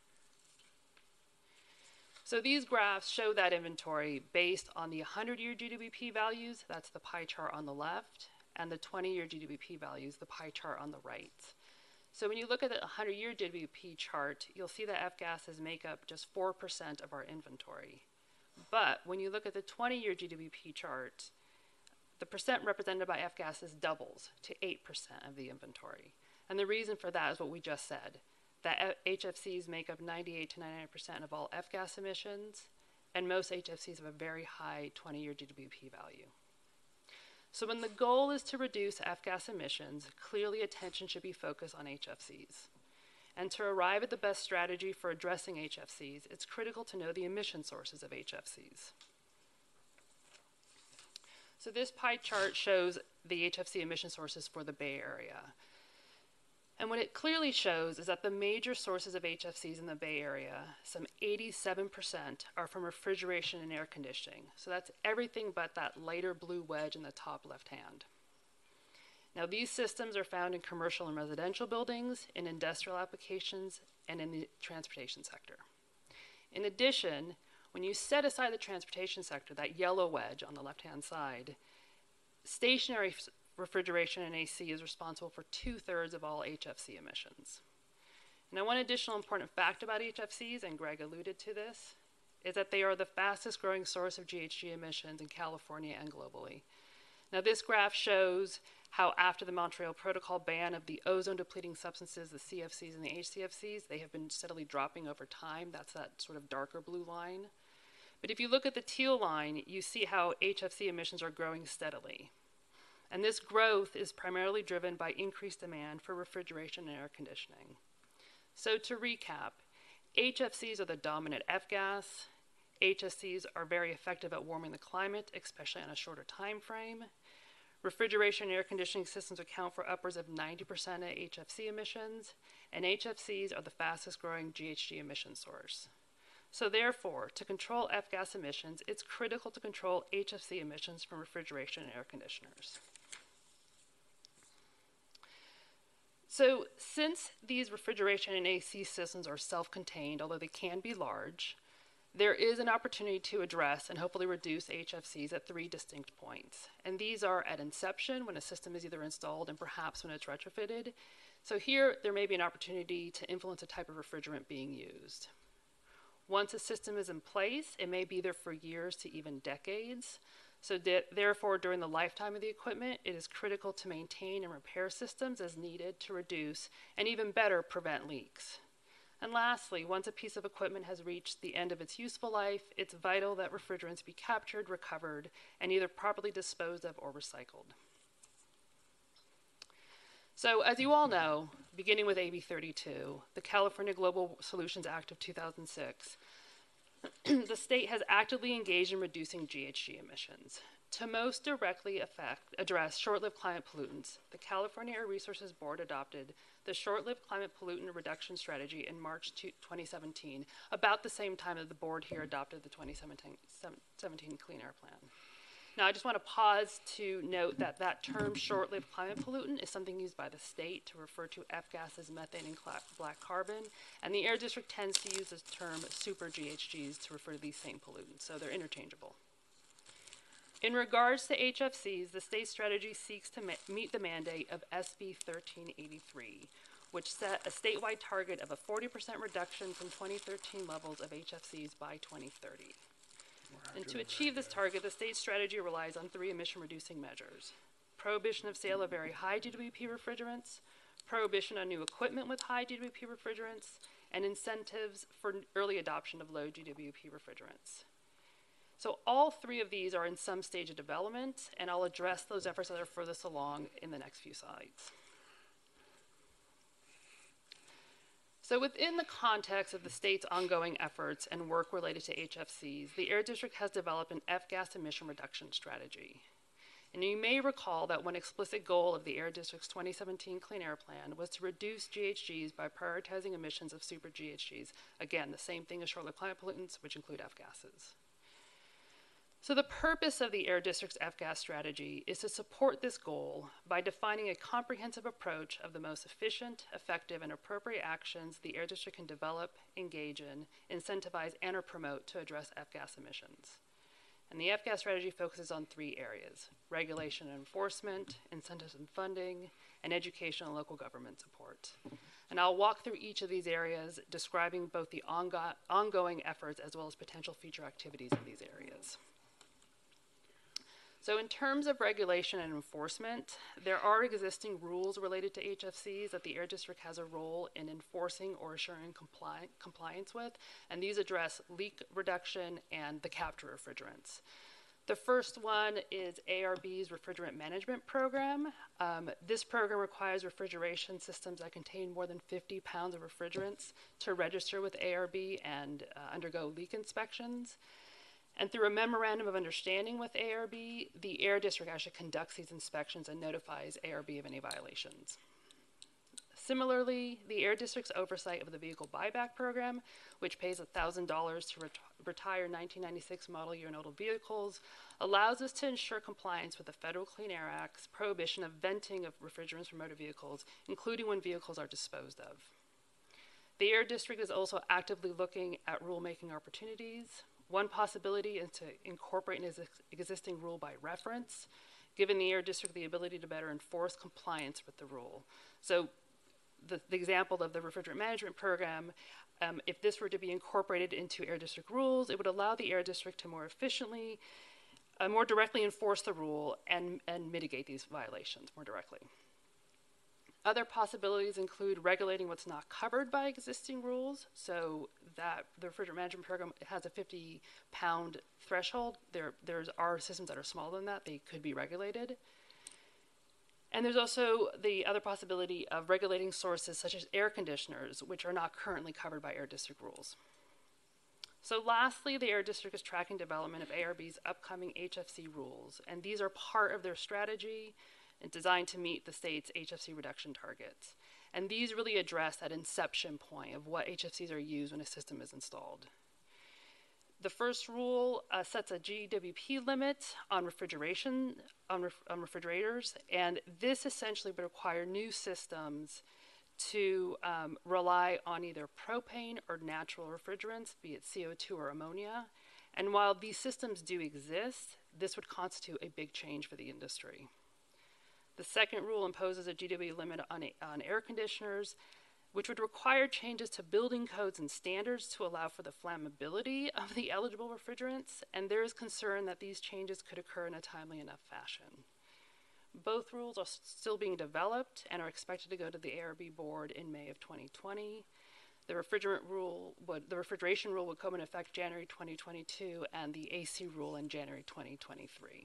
So these graphs show that inventory based on the 100-year GWP values, that's the pie chart on the left, and the 20-year GWP values, the pie chart on the right. So when you look at the 100-year GWP chart, you'll see that F-gases make up just 4% of our inventory. But when you look at the 20-year GWP chart, the percent represented by F-gases doubles to 8% of the inventory. And the reason for that is what we just said, that HFCs make up 98 to 99% of all F-gas emissions, and most HFCs have a very high 20-year GWP value. So when the goal is to reduce F-gas emissions, clearly attention should be focused on HFCs. And to arrive at the best strategy for addressing HFCs, it's critical to know the emission sources of HFCs. So this pie chart shows the HFC emission sources for the Bay Area. And what it clearly shows is that the major sources of HFCs in the Bay Area, some 87%, are from refrigeration and air conditioning. So that's everything but that lighter blue wedge in the top left hand. Now these systems are found in commercial and residential buildings, in industrial applications, and in the transportation sector. In addition, when you set aside the transportation sector, that yellow wedge on the left-hand side, stationary refrigeration and AC is responsible for 2/3 of all HFC emissions. Now, one additional important fact about HFCs, and Greg alluded to this, is that they are the fastest growing source of GHG emissions in California and globally. Now, this graph shows how after the Montreal Protocol ban of the ozone-depleting substances, the CFCs and the HCFCs, they have been steadily dropping over time. That's that sort of darker blue line. But if you look at the teal line, you see how HFC emissions are growing steadily. And this growth is primarily driven by increased demand for refrigeration and air conditioning. So to recap, HFCs are the dominant F-gas, HFCs are very effective at warming the climate, especially on a shorter time frame. Refrigeration and air conditioning systems account for upwards of 90% of HFC emissions, and HFCs are the fastest growing GHG emission source. So therefore, to control F-gas emissions, it's critical to control HFC emissions from refrigeration and air conditioners. So since these refrigeration and AC systems are self-contained, although they can be large, there is an opportunity to address and hopefully reduce HFCs at 3 distinct points. And these are at inception, when a system is either installed, and perhaps when it's retrofitted. So here, there may be an opportunity to influence the type of refrigerant being used. Once a system is in place, it may be there for years to even decades. So therefore, during the lifetime of the equipment, it is critical to maintain and repair systems as needed to reduce, and even better, prevent leaks. And lastly, once a piece of equipment has reached the end of its useful life, it's vital that refrigerants be captured, recovered, and either properly disposed of or recycled. So as you all know, beginning with AB 32, the California Global Solutions Act of 2006, the state has actively engaged in reducing GHG emissions. To most directly address short-lived climate pollutants, the California Air Resources Board adopted the Short-Lived Climate Pollutant Reduction Strategy in March 2017, about the same time that the board here adopted the 2017 Clean Air Plan. Now, I just want to pause to note that that term short-lived climate pollutant is something used by the state to refer to F-gases, methane, and black carbon, and the Air District tends to use the term super GHGs to refer to these same pollutants, so they're interchangeable. In regards to HFCs, the state strategy seeks to meet the mandate of SB 1383, which set a statewide target of a 40% reduction from 2013 levels of HFCs by 2030. And to achieve this target, the state strategy relies on 3 emission-reducing measures: prohibition of sale of very high GWP refrigerants, prohibition on new equipment with high GWP refrigerants, and incentives for early adoption of low GWP refrigerants. So all 3 of these are in some stage of development, and I'll address those efforts that are furthest along in the next few slides. So within the context of the state's ongoing efforts and work related to HFCs, the Air District has developed an F-gas emission reduction strategy. And you may recall that one explicit goal of the Air District's 2017 Clean Air Plan was to reduce GHGs by prioritizing emissions of super GHGs. Again, the same thing as short-lived climate pollutants, which include F-gases. So the purpose of the Air District's F-gas strategy is to support this goal by defining a comprehensive approach of the most efficient, effective, and appropriate actions the Air District can develop, engage in, incentivize, and or promote to address F-gas emissions. And the F-gas strategy focuses on 3 areas: regulation and enforcement, incentives and funding, and education and local government support. And I'll walk through each of these areas, describing both the ongoing efforts as well as potential future activities in these areas. So in terms of regulation and enforcement, there are existing rules related to HFCs that the Air District has a role in enforcing or assuring compliance with, and these address leak reduction and the capture refrigerants. The first one is ARB's Refrigerant Management Program. This program requires refrigeration systems that contain more than 50 pounds of refrigerants to register with ARB and undergo leak inspections. And through a memorandum of understanding with ARB, the Air District actually conducts these inspections and notifies ARB of any violations. Similarly, the Air District's oversight of the Vehicle Buyback Program, which pays $1,000 to retire 1996 model year and older vehicles, allows us to ensure compliance with the Federal Clean Air Act's prohibition of venting of refrigerants from motor vehicles, including when vehicles are disposed of. The Air District is also actively looking at rulemaking opportunities. One possibility is to incorporate an existing rule by reference, giving the Air District the ability to better enforce compliance with the rule. So the example of the Refrigerant Management Program, if this were to be incorporated into Air District rules, it would allow the Air District to more efficiently, more directly enforce the rule and mitigate these violations more directly. Other possibilities include regulating what's not covered by existing rules, so that the Refrigerant Management Program has a 50-pound threshold. There are systems that are smaller than that. They could be regulated. And there's also the other possibility of regulating sources such as air conditioners, which are not currently covered by Air District rules. So lastly, the Air District is tracking development of ARB's upcoming HFC rules, and these are part of their strategy and designed to meet the state's HFC reduction targets. And these really address that inception point of what HFCs are used when a system is installed. The first rule sets a GWP limit on refrigeration, on refrigerators, and this essentially would require new systems to rely on either propane or natural refrigerants, be it CO2 or ammonia. And while these systems do exist, this would constitute a big change for the industry. The second rule imposes a GWP limit on air conditioners, which would require changes to building codes and standards to allow for the flammability of the eligible refrigerants, and there is concern that these changes could occur in a timely enough fashion. Both rules are still being developed and are expected to go to the ARB board in May of 2020. The refrigeration rule would come in effect January 2022, and the AC rule in January 2023.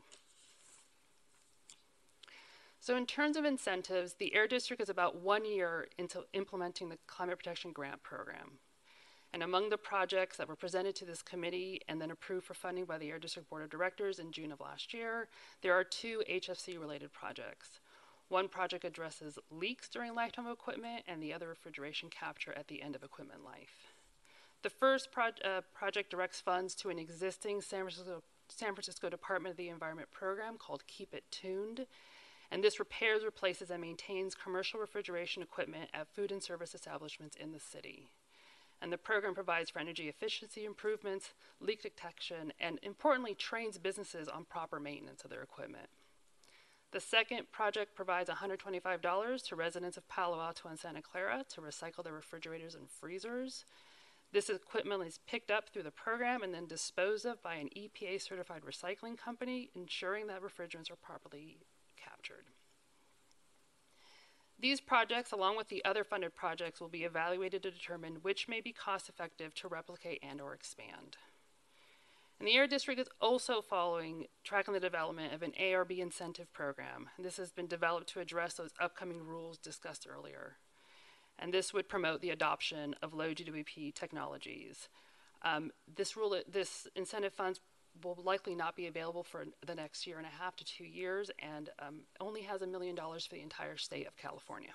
So in terms of incentives, the Air District is about 1 year into implementing the Climate Protection Grant Program. And among the projects that were presented to this committee and then approved for funding by the Air District Board of Directors in June of last year, there are 2 HFC-related projects. One project addresses leaks during lifetime of equipment, and the other refrigeration capture at the end of equipment life. The first project directs funds to an existing San Francisco Department of the Environment program called Keep It Tuned. And this repairs, replaces, and maintains commercial refrigeration equipment at food and service establishments in the city. And the program provides for energy efficiency improvements, leak detection, and importantly, trains businesses on proper maintenance of their equipment. The second project provides $125 to residents of Palo Alto and Santa Clara to recycle their refrigerators and freezers. This equipment is picked up through the program and then disposed of by an EPA-certified recycling company, ensuring that refrigerants are properly captured. These projects, along with the other funded projects, will be evaluated to determine which may be cost-effective to replicate and or expand. And the Air District is also tracking the development of an ARB incentive program. And this has been developed to address those upcoming rules discussed earlier. And this would promote the adoption of low GWP technologies. This incentive funds will likely not be available for the next 1.5 to 2 years, and only has $1 million for the entire state of California.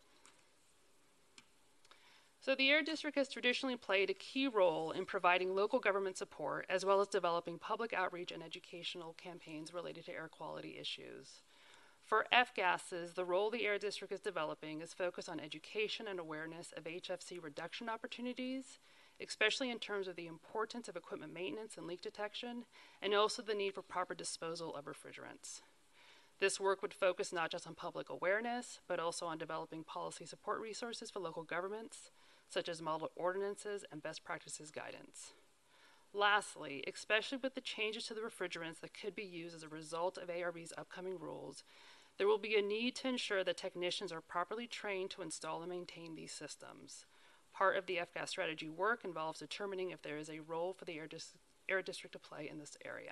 So the Air District has traditionally played a key role in providing local government support, as well as developing public outreach and educational campaigns related to air quality issues. For F-gases, the role the Air District is developing is focused on education and awareness of HFC reduction opportunities, especially in terms of the importance of equipment maintenance and leak detection, and also the need for proper disposal of refrigerants. This work would focus not just on public awareness, but also on developing policy support resources for local governments, such as model ordinances and best practices guidance. Lastly, especially with the changes to the refrigerants that could be used as a result of ARB's upcoming rules, there will be a need to ensure that technicians are properly trained to install and maintain these systems. Part of the F-gas strategy work involves determining if there is a role for the Air District to play in this area.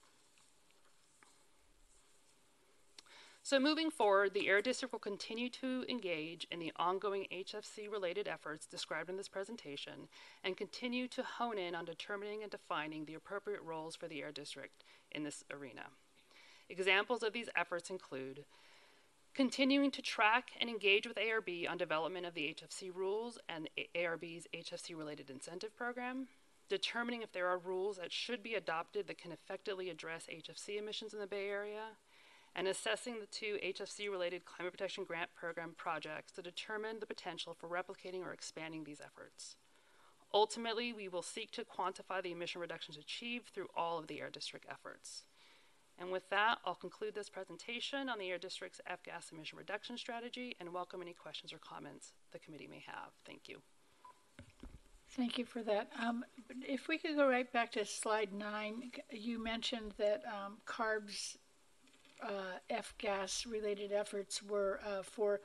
So moving forward, the Air District will continue to engage in the ongoing HFC-related efforts described in this presentation and continue to hone in on determining and defining the appropriate roles for the Air District in this arena. Examples of these efforts include continuing to track and engage with ARB on development of the HFC rules and ARB's HFC-related incentive program, determining if there are rules that should be adopted that can effectively address HFC emissions in the Bay Area, and assessing the 2 HFC-related Climate Protection Grant Program projects to determine the potential for replicating or expanding these efforts. Ultimately, we will seek to quantify the emission reductions achieved through all of the Air District efforts. And with that, I'll conclude this presentation on the Air District's F-gas emission reduction strategy and welcome any questions or comments the committee may have. Thank you. Thank you for that. If we could go right back to slide 9, you mentioned that CARB's F-gas related efforts were for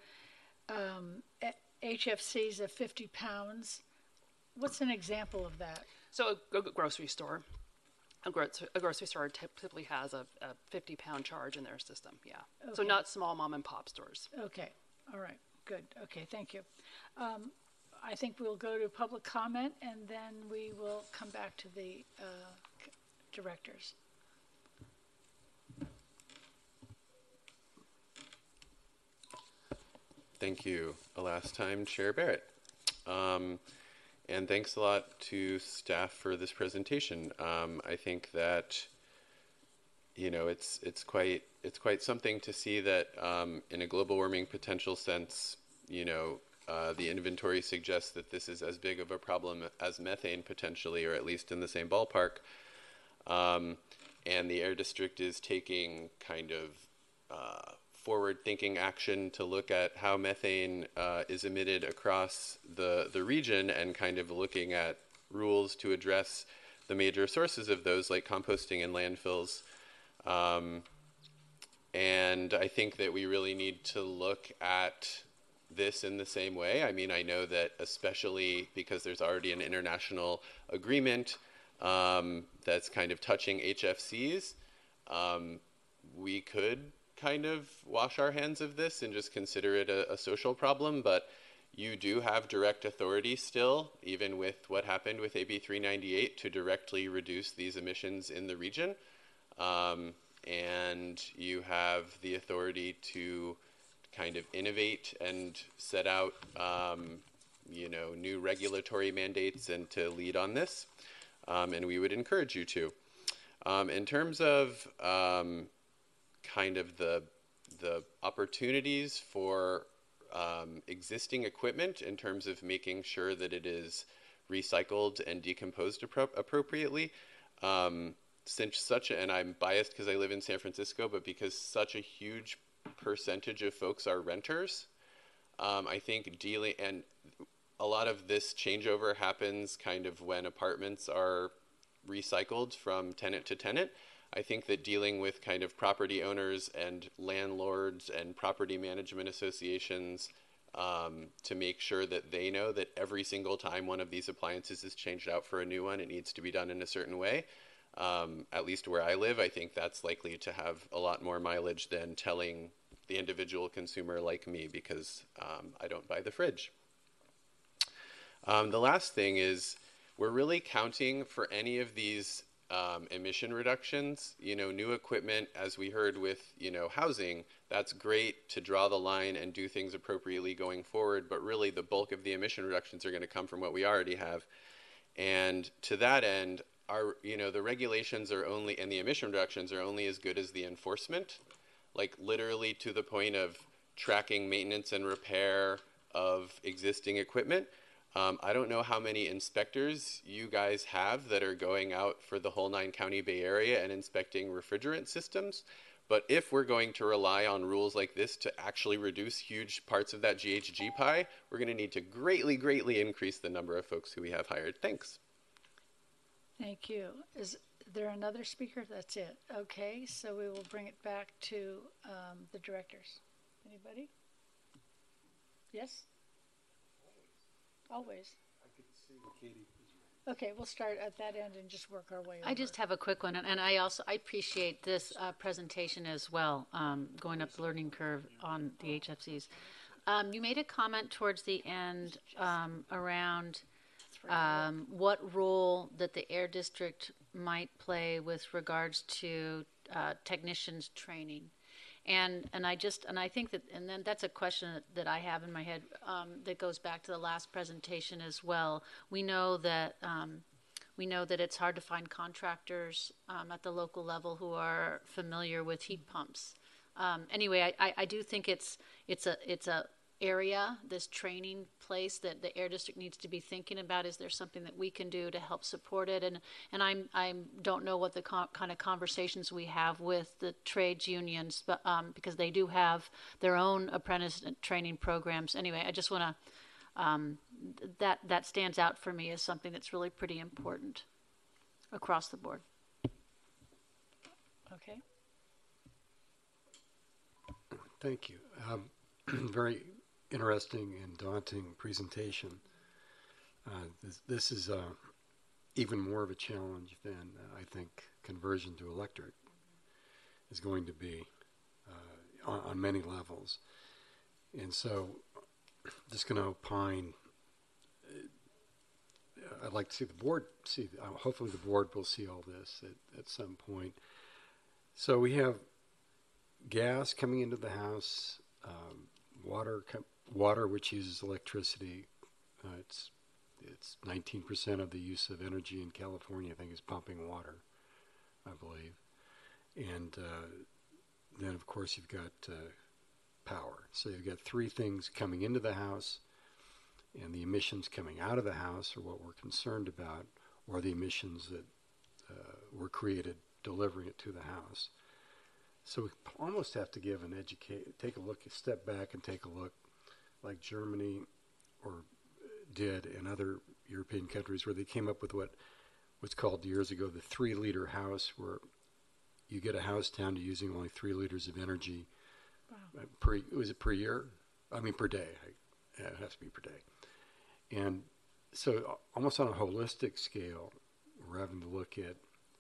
HFCs of 50 pounds. What's an example of that? So a grocery store. A grocery store typically has a 50-pound charge in their system, yeah. Okay. So not small mom and pop stores. Okay, all right, good. Okay, thank you. I think we'll go to public comment and then we will come back to the directors. Thank you. Last time, Chair Barrett. And thanks a lot to staff for this presentation. I think that, you know, it's quite something to see that in a global warming potential sense, you know, the inventory suggests that this is as big of a problem as methane potentially, or at least in the same ballpark. And the Air District is taking kind of forward-thinking action to look at how methane is emitted across the region, and kind of looking at rules to address the major sources of those, like composting and landfills. And I think that we really need to look at this in the same way. I mean, I know that especially because there's already an international agreement that's kind of touching HFCs, we could kind of wash our hands of this and just consider it a social problem, but you do have direct authority still, even with what happened with AB 398, to directly reduce these emissions in the region. And you have the authority to kind of innovate and set out, you know, new regulatory mandates and to lead on this. And we would encourage you to. In terms of kind of the opportunities for existing equipment, in terms of making sure that it is recycled and decomposed appropriately, since such, and I'm biased because I live in San Francisco, but because such a huge percentage of folks are renters, I think dealing, and a lot of this changeover happens kind of when apartments are recycled from tenant to tenant. I think that dealing with kind of property owners and landlords and property management associations to make sure that they know that every single time one of these appliances is changed out for a new one, it needs to be done in a certain way. At least where I live, I think that's likely to have a lot more mileage than telling the individual consumer like me, because I don't buy the fridge. The last thing is, we're really counting for any of these emission reductions, you know, new equipment, as we heard with, you know, housing, that's great to draw the line and do things appropriately going forward, but really the bulk of the emission reductions are going to come from what we already have. And to that end, our, you know, the regulations are only, and the emission reductions are only as good as the enforcement, like literally to the point of tracking maintenance and repair of existing equipment. I don't know how many inspectors you guys have that are going out for the whole 9-county Bay Area and inspecting refrigerant systems, but if we're going to rely on rules like this to actually reduce huge parts of that GHG pie, we're going to need to greatly, greatly increase the number of folks who we have hired. Thanks. Thank you. Is there another speaker? That's it. Okay, so we will bring it back to the directors. Anybody? Yes? Always. I could see Katie. Okay, we'll start at that end and just work our way over. I just have a quick one, and I appreciate this presentation as well, going up the learning curve on the HFCs. You made a comment towards the end around what role that the Air District might play with regards to technicians training. And I think that, and then that's a question that I have in my head that goes back to the last presentation as well. We know that it's hard to find contractors at the local level who are familiar with heat pumps. Anyway, I do think it's a area, this training place that the Air District needs to be thinking about. Is there something that we can do to help support it? And I don't know what the kind of conversations we have with the trades unions, but because they do have their own apprentice training programs. Anyway, I just want to that stands out for me as something that's really pretty important across the board. Okay. Thank you. Very interesting and daunting presentation. This is even more of a challenge than I think conversion to electric is going to be on many levels. And so just going to opine I'd like to see the board see, hopefully the board will see all this at some point. So we have gas coming into the house, water which uses electricity. It's 19% of the use of energy in California, I think, is pumping water, I believe. And then, of course, you've got power. So you've got three things coming into the house, and the emissions coming out of the house are what we're concerned about, or the emissions that were created delivering it to the house. So we almost have to give an take a look, step back and take a look, like Germany did in other European countries, where they came up with what was called years ago the 3-liter house, where you get a house down to using only 3 liters of energy. Wow. Per year? I mean, per day. It has to be per day. And so almost on a holistic scale, we're having to look at,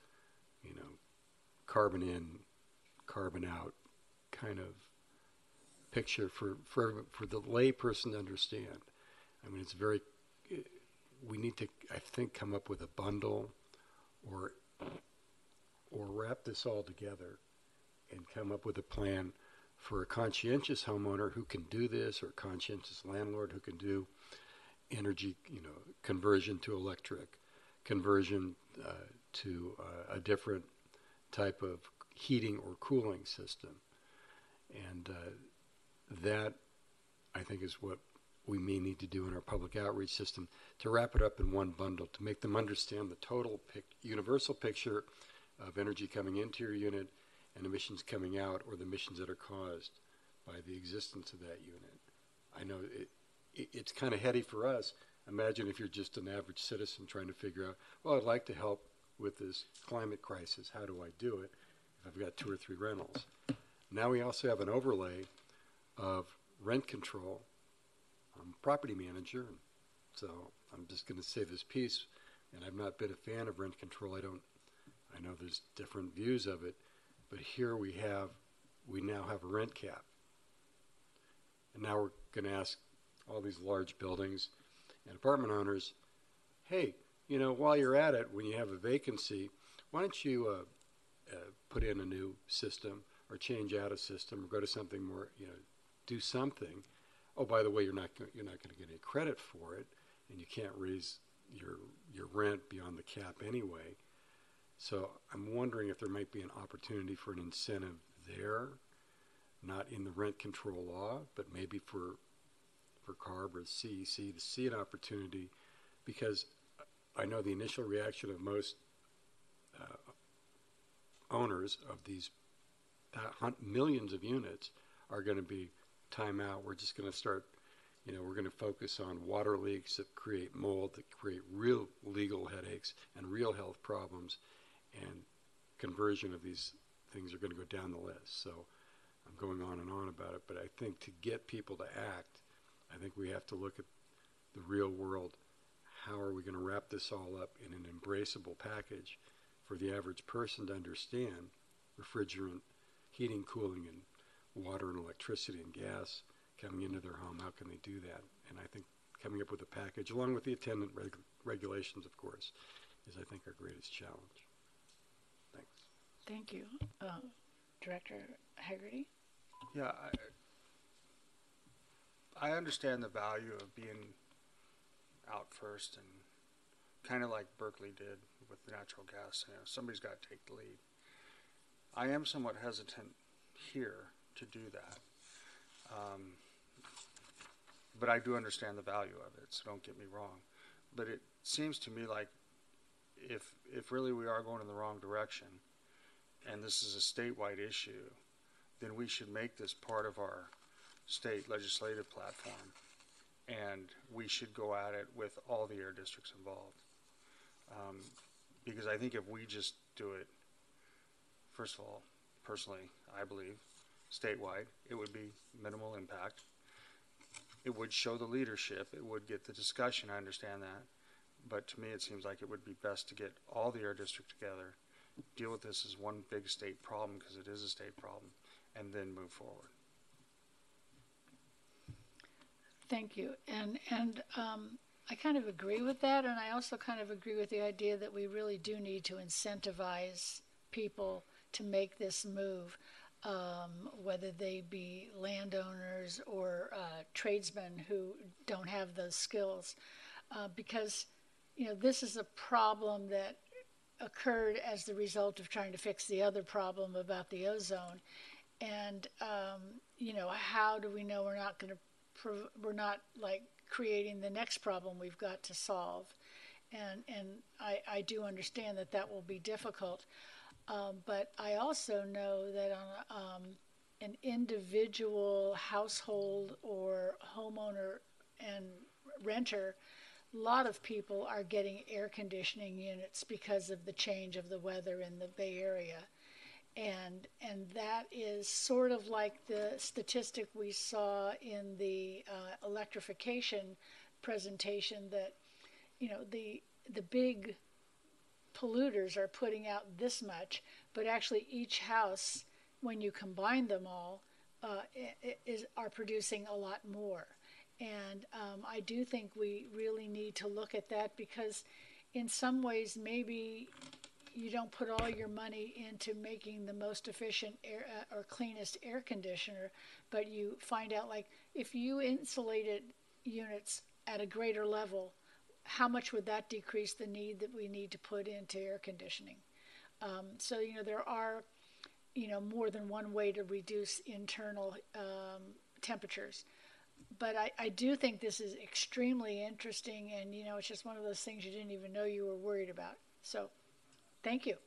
carbon in, carbon out kind of picture for the lay person to understand. I mean, we need to, I think, come up with a bundle or wrap this all together and come up with a plan for a conscientious homeowner who can do this, or a conscientious landlord who can do energy, conversion to electric, conversion to a different type of heating or cooling system. And that, I think, is what we may need to do in our public outreach system, to wrap it up in one bundle, to make them understand the total universal picture of energy coming into your unit and emissions coming out, or the emissions that are caused by the existence of that unit. I know it's kind of heady for us. Imagine if you're just an average citizen trying to figure out, well, I'd like to help with this climate crisis. How do I do it if I've got 2 or 3 rentals? Now we also have an overlay of rent control. I'm a property manager, so I'm just going to say this piece, and I've not been a fan of rent control. I know there's different views of it, but here we now have a rent cap. And now we're going to ask all these large buildings and apartment owners, hey, while you're at it, when you have a vacancy, why don't you put in a new system, or change out a system, or go to something more, do something. Oh, by the way, you're not going to get any credit for it, and you can't raise your rent beyond the cap anyway. So I'm wondering if there might be an opportunity for an incentive there, not in the rent control law, but maybe for CARB or CEC to see an opportunity, because I know the initial reaction of most owners of these millions of units are going to be time out. We're just going to start, we're going to focus on water leaks that create mold, that create real legal headaches and real health problems, and conversion of these things are going to go down the list. So I'm going on and on about it, but I think to get people to act, I think we have to look at the real world. How are we going to wrap this all up in an embraceable package for the average person to understand refrigerant, heating, cooling, and water and electricity and gas coming into their home? How can they do that? And I think coming up with a package, along with the attendant regulations, of course, is, I think, our greatest challenge. Thanks. Thank you. Director Haggerty? Yeah, I understand the value of being out first, and kind of like Berkeley did with the natural gas. Somebody's got to take the lead. I am somewhat hesitant here to do that, but I do understand the value of it, so don't get me wrong. But it seems to me like if really we are going in the wrong direction, and this is a statewide issue, then we should make this part of our state legislative platform, and we should go at it with all the air districts involved. Because I think if we just do it, first of all, personally, I believe, statewide, it would be minimal impact. It would show the leadership. It would get the discussion. I understand that. But to me, it seems like it would be best to get all the air districts together, deal with this as one big state problem, because it is a state problem, and then move forward. Thank you. And I kind of agree with that, and I also kind of agree with the idea that we really do need to incentivize people to make this move, whether they be landowners or tradesmen who don't have those skills, because this is a problem that occurred as the result of trying to fix the other problem about the ozone, and how do we know we're not going to we're not like creating the next problem we've got to solve, and I do understand that will be difficult, but I also know that on an individual household or homeowner and renter, a lot of people are getting air conditioning units because of the change of the weather in the Bay Area. And that is sort of like the statistic we saw in the electrification presentation, that the big polluters are putting out this much, but actually each house, when you combine them all, are producing a lot more. And I do think we really need to look at that, because in some ways maybe you don't put all your money into making the most efficient air, or cleanest air conditioner, but you find out, like, if you insulated units at a greater level, how much would that decrease the need that we need to put into air conditioning? So there are more than one way to reduce internal temperatures. But I do think this is extremely interesting, and it's just one of those things you didn't even know you were worried about. So thank you.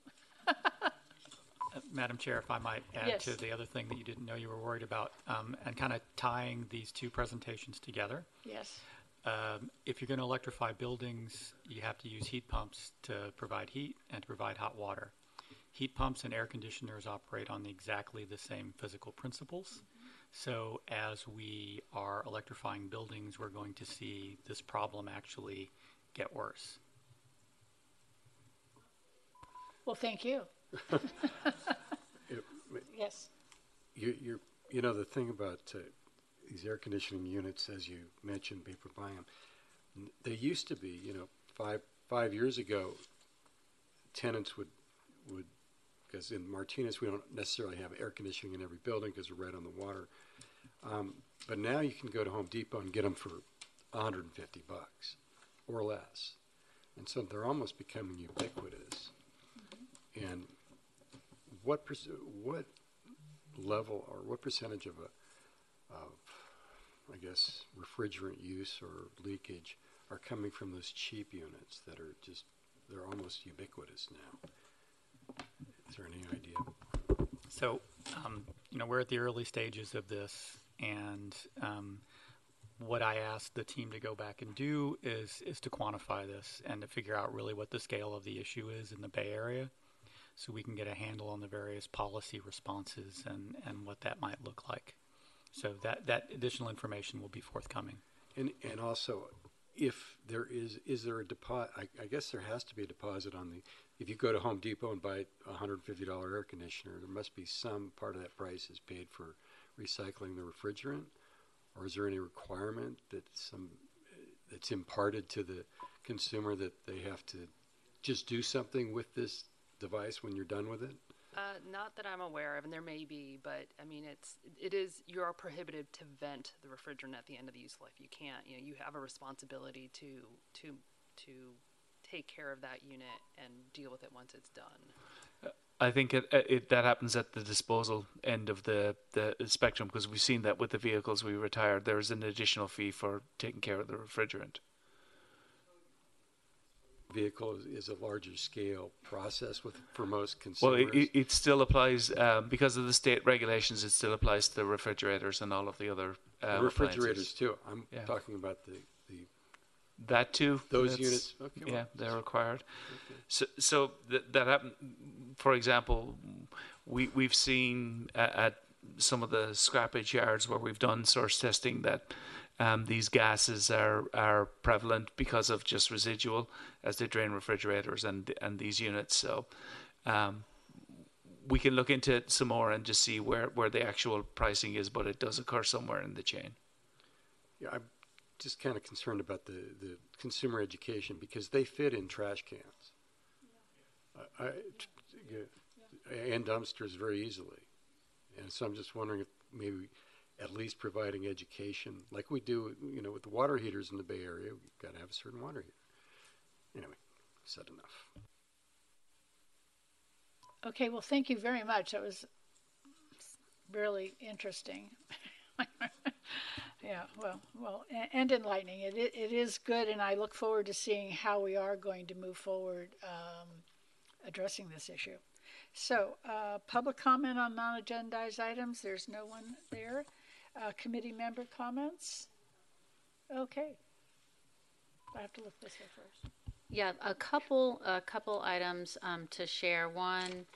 Madam Chair, if I might add Yes. to the other thing that you didn't know you were worried about, and kind of tying these two presentations together. Yes. If you're going to electrify buildings, you have to use heat pumps to provide heat and to provide hot water. Heat pumps and air conditioners operate on exactly the same physical principles. So as we are electrifying buildings, we're going to see this problem actually get worse. Well, thank you. Yes. The thing about these air conditioning units, as you mentioned, people buying them, they used to be, 5 years ago, tenants would, because in Martinez we don't necessarily have air conditioning in every building because we're right on the water. But now you can go to Home Depot and get them for $150 or less, and so they're almost becoming ubiquitous. And what level or what percentage of I guess refrigerant use or leakage are coming from those cheap units that are they're almost ubiquitous now? Is there any idea? So, we're at the early stages of this, and what I asked the team to go back and do is to quantify this and to figure out really what the scale of the issue is in the Bay Area, so we can get a handle on the various policy responses and what that might look like. So that additional information will be forthcoming. And also, if there is there a deposit? I guess there has to be a deposit on if you go to Home Depot and buy a $150 air conditioner, there must be some part of that price is paid for recycling the refrigerant, or is there any requirement that's imparted to the consumer that they have to just do something with this device when you're done with it? Not that I'm aware of, and there may be, but I mean, you are prohibited to vent the refrigerant at the end of the useful life. You can't, you have a responsibility to take care of that unit and deal with it once it's done. I think that happens at the disposal end of the spectrum, because we've seen that with the vehicles we retired. There is an additional fee for taking care of the refrigerant. Vehicle is a larger scale process for most consumers. Well, it still applies because of the state regulations. It still applies to the refrigerators and all of the other refrigerators appliances. Too. I'm talking about the that too. Those units. Okay, yeah, they're required. Okay. So that happened. For example, we've seen at some of the scrappage yards where we've done source testing that these gases are prevalent because of just residual as they drain refrigerators and these units. So we can look into it some more and just see where the actual pricing is, but it does occur somewhere in the chain. Yeah, just kind of concerned about the consumer education because they fit in trash cans. And dumpsters very easily. And so I'm just wondering if maybe at least providing education like we do, with the water heaters in the Bay Area, we've got to have a certain water heater. Anyway, said enough. Okay, well, thank you very much. That was really interesting. Yeah, and enlightening. It is good, and I look forward to seeing how we are going to move forward addressing this issue. So, public comment on non-agendized items. There's no one there. Committee member comments. Okay. I have to look this up first. Yeah, a couple items to share. One,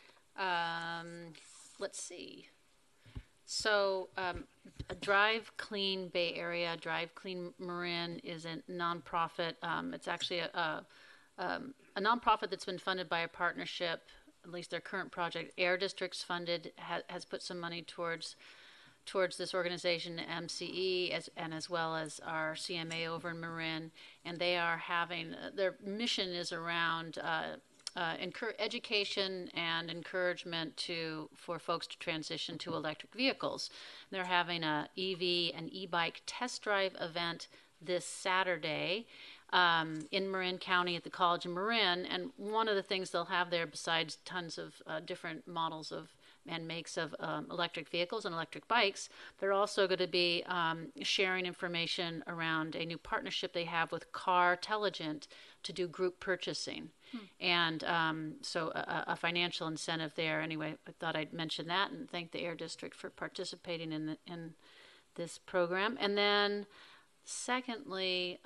let's see. So, Drive Clean Bay Area, Drive Clean Marin is a nonprofit. It's actually a nonprofit that's been funded by a partnership. At least their current project, Air Districts funded, has put some money towards this organization, MCE, as well as our CMA over in Marin, and they are having their mission is around education and encouragement for folks to transition to electric vehicles. They're having a EV and e-bike test drive event this Saturday in Marin County at the College of Marin, and one of the things they'll have there, besides tons of different models of and makes of electric vehicles and electric bikes, they're also going to be sharing information around a new partnership they have with Cartelligent to do group purchasing. And so a financial incentive there. Anyway, I thought I'd mention that and thank the Air District for participating in this program. And then secondly,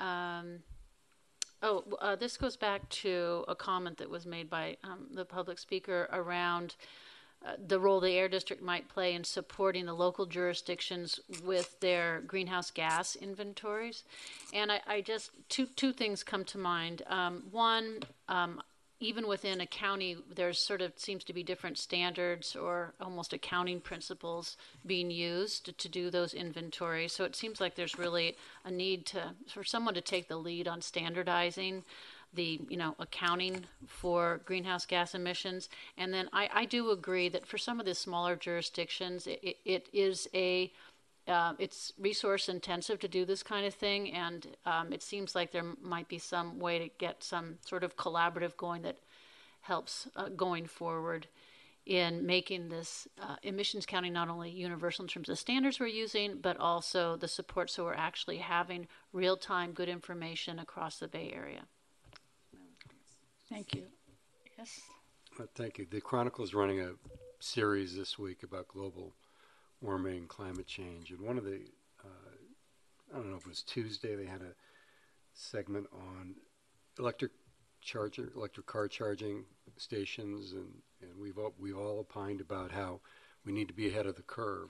this goes back to a comment that was made by the public speaker around the role the Air District might play in supporting the local jurisdictions with their greenhouse gas inventories. And I just, two things come to mind. One, even within a county, there's sort of seems to be different standards or almost accounting principles being used to do those inventories. So it seems like there's really a need for someone to take the lead on standardizing the accounting for greenhouse gas emissions. And then I do agree that for some of the smaller jurisdictions, it is it's resource intensive to do this kind of thing, and it seems like there might be some way to get some sort of collaborative going that helps going forward in making this emissions counting not only universal in terms of standards we're using, but also the support so we're actually having real-time good information across the Bay Area. Thank you. Yes? Thank you. The Chronicle is running a series this week about global warming, climate change, and one of the, I don't know if it was Tuesday, they had a segment on electric car charging stations, and we've all opined about how we need to be ahead of the curve.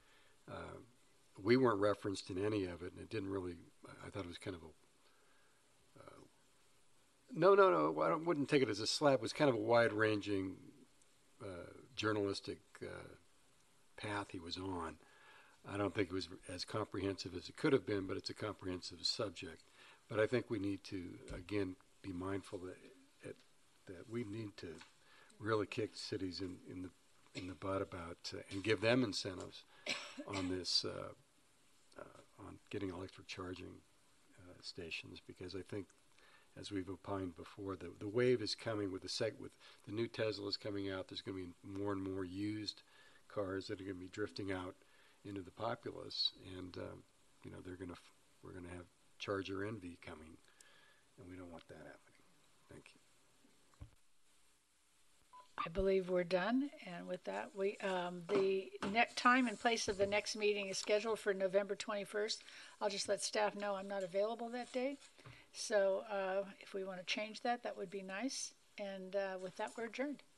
We weren't referenced in any of it, and it didn't really, I thought it was kind of a, no, I wouldn't take it as a slap. It was kind of a wide-ranging journalistic path he was on. I don't think it was as comprehensive as it could have been, but it's a comprehensive subject. But I think we need to, again, be mindful that we need to really kick cities in the butt about and give them incentives on this, on getting electric charging stations, because I think, as we've opined before, the wave is coming with the new Teslas coming out. There's going to be more and more used cars that are going to be drifting out into the populace, and we're going to have charger envy coming, and we don't want that happening. Thank you. I believe we're done, and with that, the time and place of the next meeting is scheduled for November 21st. I'll just let staff know I'm not available that day. So if we want to change that, that would be nice. And with that, we're adjourned.